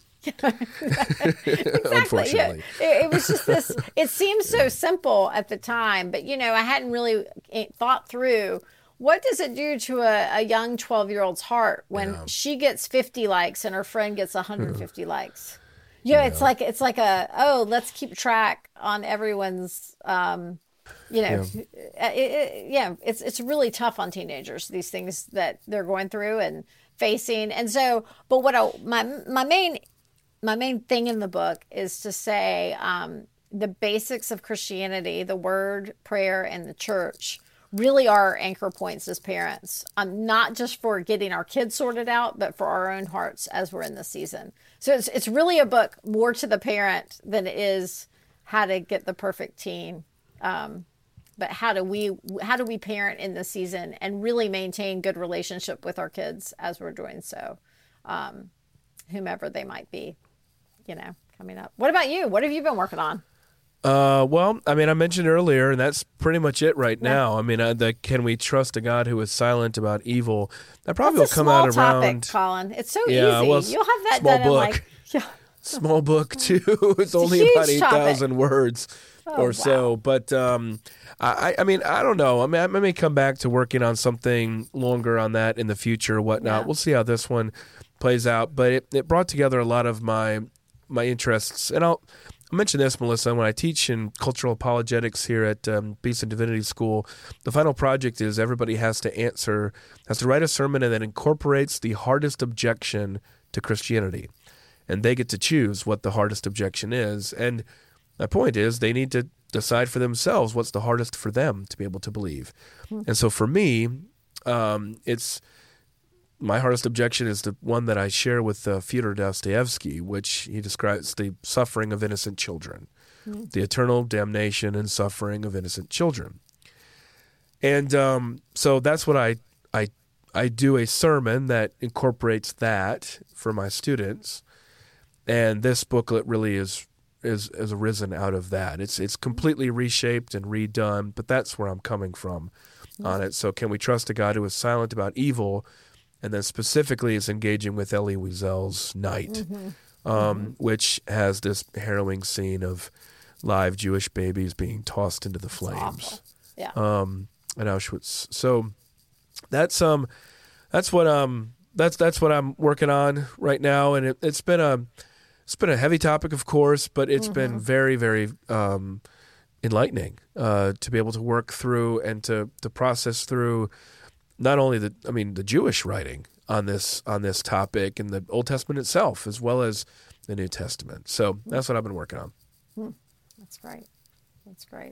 Exactly. Unfortunately. Yeah. It, it was just this, it seemed so simple at the time, but, you know, I hadn't really thought through what does it do to a, a young twelve-year-old's heart when yeah. she gets fifty likes and her friend gets one hundred fifty likes? You know, yeah. it's like, it's like a, oh, let's keep track on everyone's, um, you know, yeah. It, it, yeah, it's it's really tough on teenagers, these things that they're going through and facing. And so, but what I, my my main my main thing in the book is to say um, the basics of Christianity, the word, prayer, and the church really are our anchor points as parents. Um, not just for getting our kids sorted out, but for our own hearts as we're in this season. So it's it's really a book more to the parent than it is how to get the perfect teen. Um, but how do we how do we parent in this season and really maintain good relationship with our kids as we're doing so, um, whomever they might be, you know, coming up. What about you? What have you been working on? Uh, well, I mean, I mentioned earlier, and that's pretty much it right yeah. now. I mean, uh, the can we trust a God who is silent about evil? That probably that's will come a small out topic, around. Colin, it's so yeah, easy. Well, You'll have that small done book. in like yeah. Small book too. It's, it's only about eight thousand topic. words. Oh, or wow. so, but um, I, I mean, I don't know. I mean, I may come back to working on something longer on that in the future, or whatnot. Yeah. We'll see how this one plays out. But it, it brought together a lot of my my interests, and I'll, I'll mention this, Melissa. When I teach in cultural apologetics here at um, Beeson Divinity School, the final project is everybody has to answer, has to write a sermon that incorporates the hardest objection to Christianity, and they get to choose what the hardest objection is. And my point is they need to decide for themselves what's the hardest for them to be able to believe. Hmm. And so for me, um, it's my hardest objection is the one that I share with uh, Fyodor Dostoevsky, which he describes the suffering of innocent children, hmm. the eternal damnation and suffering of innocent children. And um, so that's what I, I, I do a sermon that incorporates that for my students. And this booklet really is Is, is arisen out of that. It's it's completely reshaped and redone, but that's where I'm coming from on it. So can we trust a God who is silent about evil, and then specifically is engaging with Elie Wiesel's Night, mm-hmm. Um, mm-hmm. which has this harrowing scene of live Jewish babies being tossed into the flames yeah. um, at Auschwitz. So that's um that's what um that's that's what I'm working on right now, and it, it's been a It's been a heavy topic, of course, but it's mm-hmm. been very, very um, enlightening uh, to be able to work through and to, to process through not only the, I mean, the Jewish writing on this on this topic and the Old Testament itself, as well as the New Testament. So mm-hmm. that's what I've been working on. Hmm. That's great. That's great.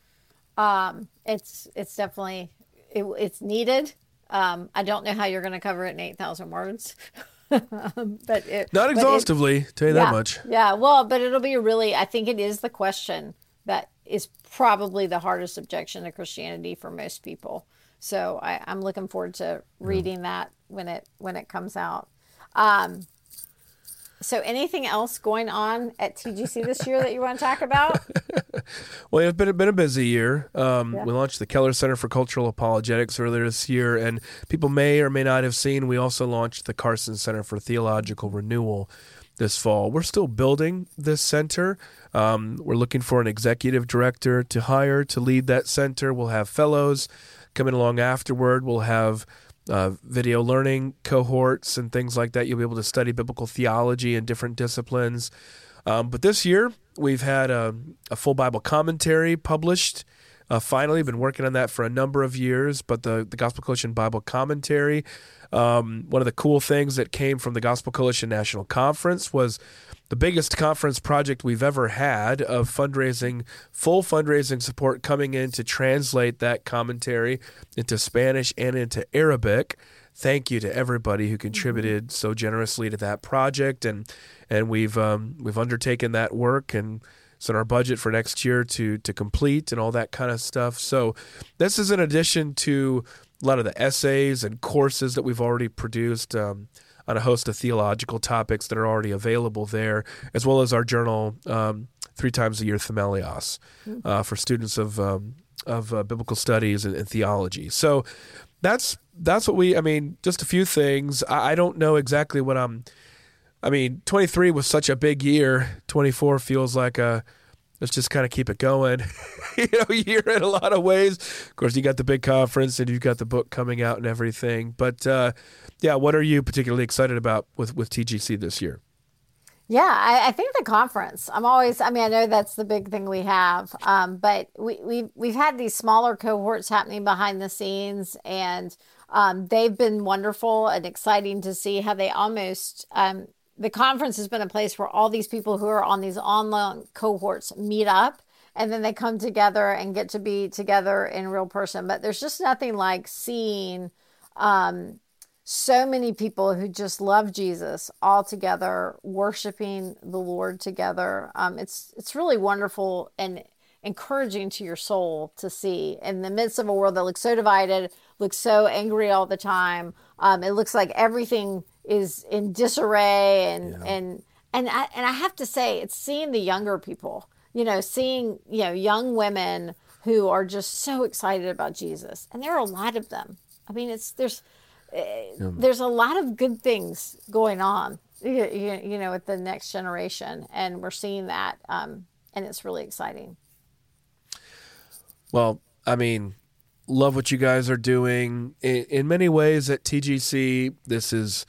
Um, it's it's definitely it, it's needed. Um, I don't know how you're going to cover it in eight thousand words. um, but it, Not exhaustively, but it, tell you yeah, that much. Yeah, well, but it'll be really, I think it is the question that is probably the hardest objection to Christianity for most people. So I, I'm looking forward to reading yeah. that when it when it comes out. Um, So anything else going on at T G C this year that you want to talk about? Well, it's been, been a busy year. Um, Yeah. We launched the Keller Center for Cultural Apologetics earlier this year, and people may or may not have seen, we also launched the Carson Center for Theological Renewal this fall. We're still building this center. Um, we're looking for an executive director to hire to lead that center. We'll have fellows coming along afterward. We'll have uh, video learning cohorts and things like that. You'll be able to study biblical theology in different disciplines. Um, but this year, we've had a, a full Bible commentary published. Uh, finally, been working on that for a number of years, but the, the Gospel Coalition Bible Commentary, um, one of the cool things that came from the Gospel Coalition National Conference was the biggest conference project we've ever had of fundraising, full fundraising support coming in to translate that commentary into Spanish and into Arabic. Thank you to everybody who contributed so generously to that project, and and we've um, we've undertaken that work, and it's in our budget for next year to to complete and all that kind of stuff. So this is in addition to a lot of the essays and courses that we've already produced um, on a host of theological topics that are already available there, as well as our journal, um, three times a year, Themelios, uh, for students of um, of uh, biblical studies and, and theology. So that's that's what we. I mean, just a few things. I, I don't know exactly what I'm. I mean, twenty-three was such a big year. twenty-four feels like a, let's just kind of keep it going, you know, year in a lot of ways. Of course, you got the big conference and you've got the book coming out and everything. But uh, yeah, what are you particularly excited about with, with T G C this year? Yeah, I, I think the conference. I'm always. I mean, I know that's the big thing we have, um, but we we we've had these smaller cohorts happening behind the scenes, and um, they've been wonderful and exciting to see how they almost. Um, the conference has been a place where all these people who are on these online cohorts meet up, and then they come together and get to be together in real person. But there's just nothing like seeing um, so many people who just love Jesus all together, worshiping the Lord together. Um, it's it's really wonderful and encouraging to your soul to see in the midst of a world that looks so divided, looks so angry all the time. Um, it looks like everything is in disarray, and yeah. and and I and I have to say, it's seeing the younger people, you know, seeing you know young women who are just so excited about Jesus, and there are a lot of them. I mean, it's there's yeah. there's a lot of good things going on, you, you, you know, with the next generation, and we're seeing that, um, and it's really exciting. Well, I mean, love what you guys are doing. In, in many ways at T G C, this is.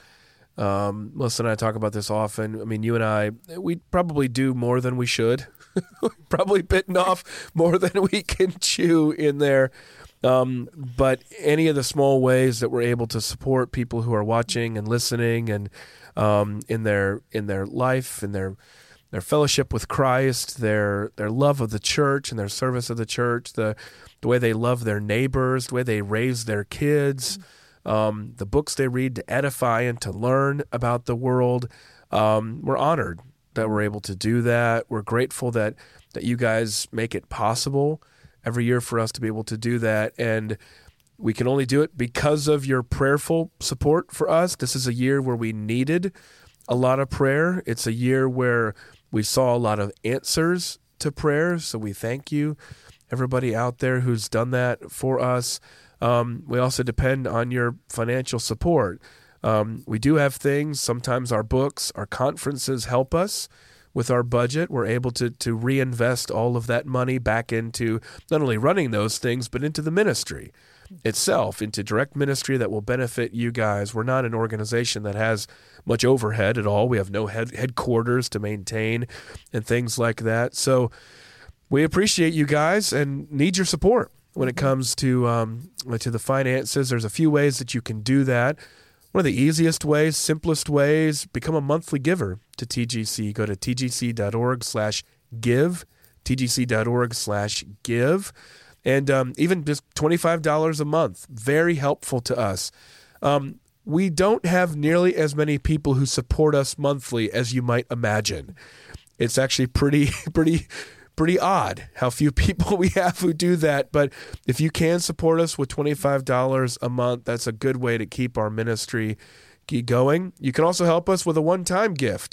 Um, Melissa and I talk about this often. I mean, you and I, we probably do more than we should. Probably bitten off more than we can chew in there. Um, but any of the small ways that we're able to support people who are watching and listening, and um, in their in their life, in their their fellowship with Christ, their their love of the church and their service of the church, the the way they love their neighbors, the way they raise their kids. Mm-hmm. Um, the books they read to edify and to learn about the world. Um, we're honored that we're able to do that. We're grateful that that you guys make it possible every year for us to be able to do that. And we can only do it because of your prayerful support for us. This is a year where we needed a lot of prayer. It's a year where we saw a lot of answers to prayer. So we thank you, everybody out there who's done that for us. Um, we also depend on your financial support. Um, we do have things. Sometimes our books, our conferences help us with our budget. We're able to to reinvest all of that money back into not only running those things, but into the ministry itself, into direct ministry that will benefit you guys. We're not an organization that has much overhead at all. We have no head, headquarters to maintain and things like that. So we appreciate you guys and need your support. When it comes to um, to the finances, there's a few ways that you can do that. One of the easiest ways, simplest ways, become a monthly giver to T G C. Go to tgc.org slash give, tgc.org slash give. And um, even just twenty-five dollars a month, very helpful to us. Um, we don't have nearly as many people who support us monthly as you might imagine. It's actually pretty, pretty... Pretty odd how few people we have who do that, but if you can support us with twenty-five dollars a month, that's a good way to keep our ministry going. You can also help us with a one-time gift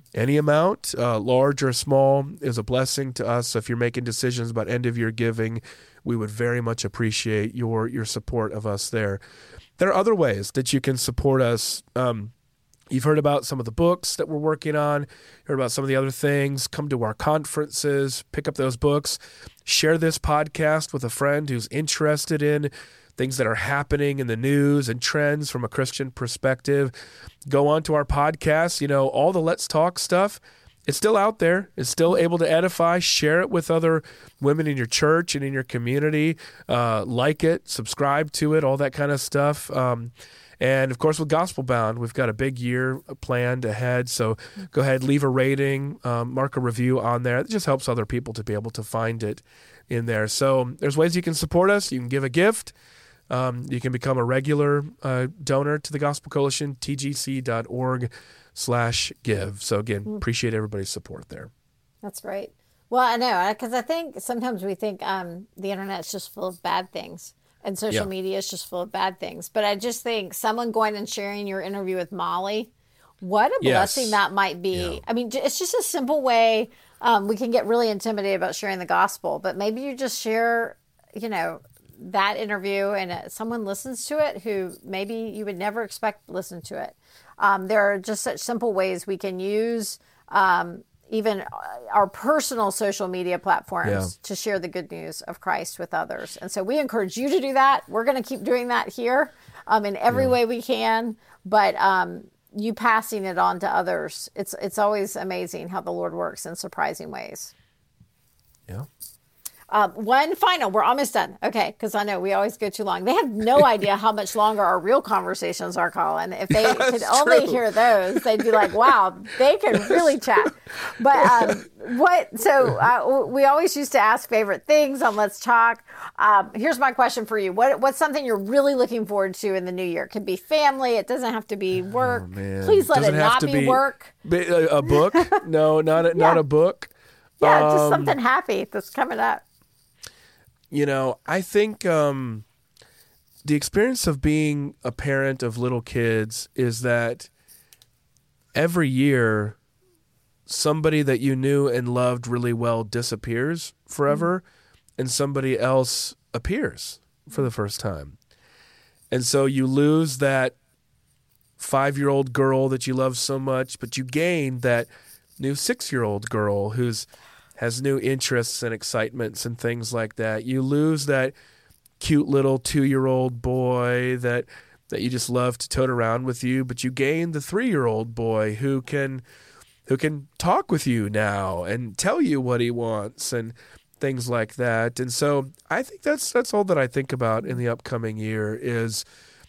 any amount, uh, large or small, is a blessing to us. So if you're making decisions about end-of-year giving, we would very much appreciate your your support of us there. There are other ways that you can support us. Um, you've heard about some of the books that we're working on, heard about some of the other things. Come to our conferences, pick up those books, share this podcast with a friend who's interested in things that are happening in the news and trends from a Christian perspective. Go on to our podcast. You know, all the Let's Talk stuff, it's still out there. It's still able to edify. Share it with other women in your church and in your community. Uh, like it, subscribe to it, all that kind of stuff. Um, and, of course, with Gospel Bound, we've got a big year planned ahead. So go ahead, leave a rating, um, mark a review on there. It just helps other people to be able to find it in there. So there's ways you can support us. You can give a gift. Um, you can become a regular uh, donor to the Gospel Coalition, tgc.org slash give. So again, mm. appreciate everybody's support there. That's right. Well, I know, because I think sometimes we think um, the internet's just full of bad things and social yeah. media is just full of bad things. But I just think someone going and sharing your interview with Molly, what a yes. blessing that might be. Yeah. I mean, it's just a simple way. Um, we can get really intimidated about sharing the gospel, but maybe you just share, you know, that interview and uh, someone listens to it who maybe you would never expect to listen to it. Um, there are just such simple ways we can use um, even our personal social media platforms yeah. to share the good news of Christ with others. And so we encourage you to do that. We're going to keep doing that here um, in every yeah. way we can. But um, you passing it on to others, it's it's always amazing how the Lord works in surprising ways. Yeah. Um, one final, we're almost done. Okay, because I know we always go too long. They have no idea how much longer our real conversations are, Colin. If they That's could only true. hear those, they'd be like, wow, they can really chat. But um, what, so uh, we always used to ask favorite things on Let's Talk. Um, here's my question for you. What What's something you're really looking forward to in the new year? It could be family. It doesn't have to be work. Oh, man. Please let Doesn't it have not to be, be work. Be a, a book? No, not a, not Yeah. a book. Yeah, just Um, something happy that's coming up. You know, I think um, the experience of being a parent of little kids is that every year somebody that you knew and loved really well disappears forever mm-hmm. and somebody else appears for the first time. And so you lose that five-year-old girl that you love so much, but you gain that new six-year-old girl who's has new interests and excitements and things like that. You lose that cute little two-year-old boy that that you just love to tote around with you, but you gain the three-year-old boy who can who can talk with you now and tell you what he wants and things like that. And so I think that's that's all that I think about in the upcoming year is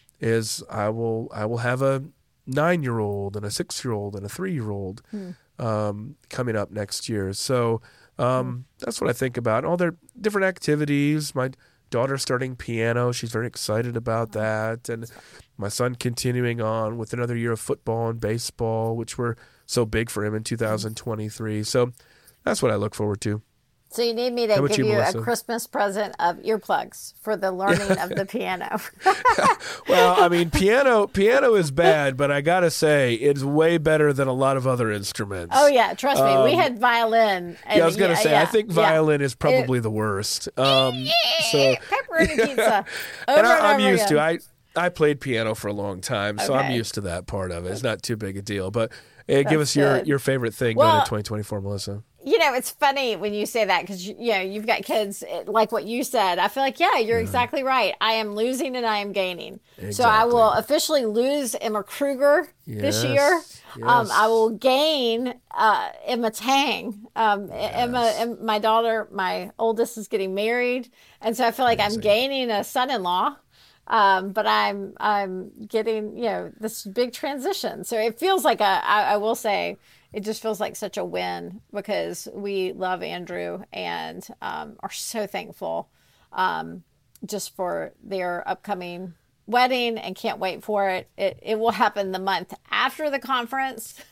is I will I will have a nine-year-old and a six-year-old and a three-year-old hmm. um, coming up next year. So Um, that's what I think about. All their different activities. My daughter's starting piano. She's very excited about that. And my son continuing on with another year of football and baseball, which were so big for him in two thousand twenty-three. So that's what I look forward to. So you need me to give you, you Melissa? a Christmas present of earplugs for the learning of the piano. Well, I mean, piano piano is bad, but I got to say, it's way better than a lot of other instruments. Oh, yeah. Trust me. Um, we had violin. And yeah, I was going to yeah, say, yeah, I think violin yeah. is probably it, the worst. Um, so Pepperoni pizza. Over and, I, and I'm over used again. to I I played piano for a long time, so Okay. I'm used to that part of it. It's not too big a deal. But uh, give us good. your, your favorite thing Well, going into twenty twenty-four, Melissa. You know, it's funny when you say that because, you know, you've got kids like what you said. I feel like, yeah, you're yeah. exactly right. I am losing and I am gaining. Exactly. So I will officially lose Emma Kruger yes. this year. Yes. Um, I will gain uh, Emma Tang. Um, yes. Emma, Emma, my daughter, my oldest is getting married. And so I feel like Amazing. I'm gaining a son-in-law. Um, but I'm I'm getting, you know, this big transition. So it feels like a, I, I will say, it just feels like such a win because we love Andrew and um, are so thankful um, just for their upcoming wedding and can't wait for it. It, it will happen the month after the conference.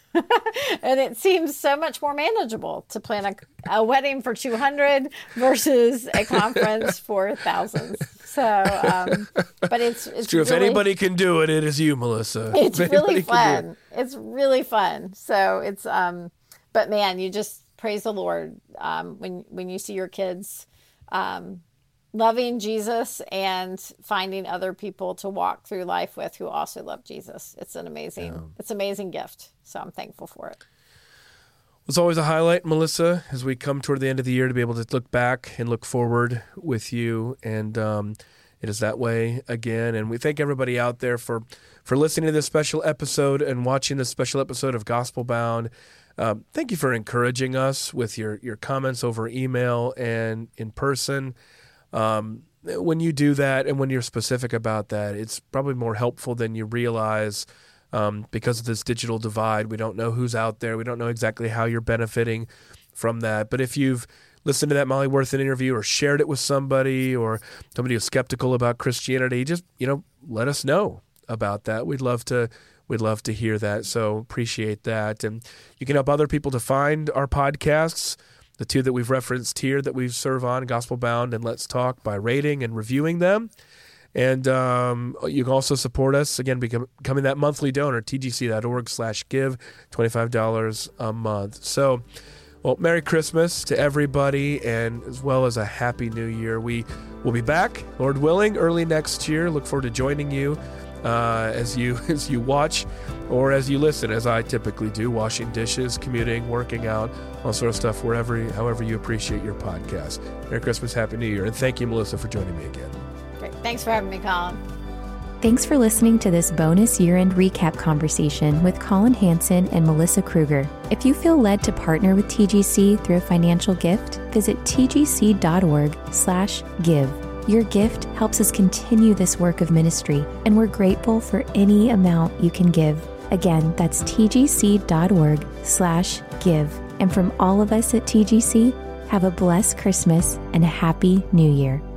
And it seems so much more manageable to plan a, a wedding for two hundred versus a conference for thousands. So, um, but it's, it's, It's true. really, if anybody can do it, it is you, Melissa. It's If really anybody can do fun. It's really fun. So it's, um, but man, you just praise the Lord um, when when you see your kids um, loving Jesus and finding other people to walk through life with who also love Jesus. It's an amazing, yeah. it's an amazing gift. So I'm thankful for it. It's always a highlight, Melissa, as we come toward the end of the year to be able to look back and look forward with you. And um, it is that way again. And we thank everybody out there for, for listening to this special episode and watching this special episode of Gospel Bound. Um, thank you for encouraging us with your, your comments over email and in person. Um, when you do that and when you're specific about that, it's probably more helpful than you realize. Um, because of this digital divide, we don't know who's out there. We don't know exactly how you're benefiting from that. But if you've listened to that Molly Worthen interview or shared it with somebody or somebody who's skeptical about Christianity, just, you know, let us know about that. We'd love to we'd love to hear that. So appreciate that. And you can help other people to find our podcasts, the two that we've referenced here that we serve on, Gospel Bound and Let's Talk, by rating and reviewing them. And um, you can also support us, again, become, becoming that monthly donor, tgc.org slash give, twenty-five dollars a month. So, well, Merry Christmas to everybody, and as well as a Happy New Year. We will be back, Lord willing, early next year. Look forward to joining you uh, as you as you watch or as you listen, as I typically do, washing dishes, commuting, working out, all sort of stuff, wherever, however you appreciate your podcast. Merry Christmas, Happy New Year, and thank you, Melissa, for joining me again. Great. Thanks for having me, Colin. Thanks for listening to this bonus year-end recap conversation with Colin Hansen and Melissa Kruger. If you feel led to partner with T G C through a financial gift, visit tgc.org slash give. Your gift helps us continue this work of ministry, and we're grateful for any amount you can give. Again, that's tgc.org slash give. And from all of us at T G C, have a blessed Christmas and a Happy New Year.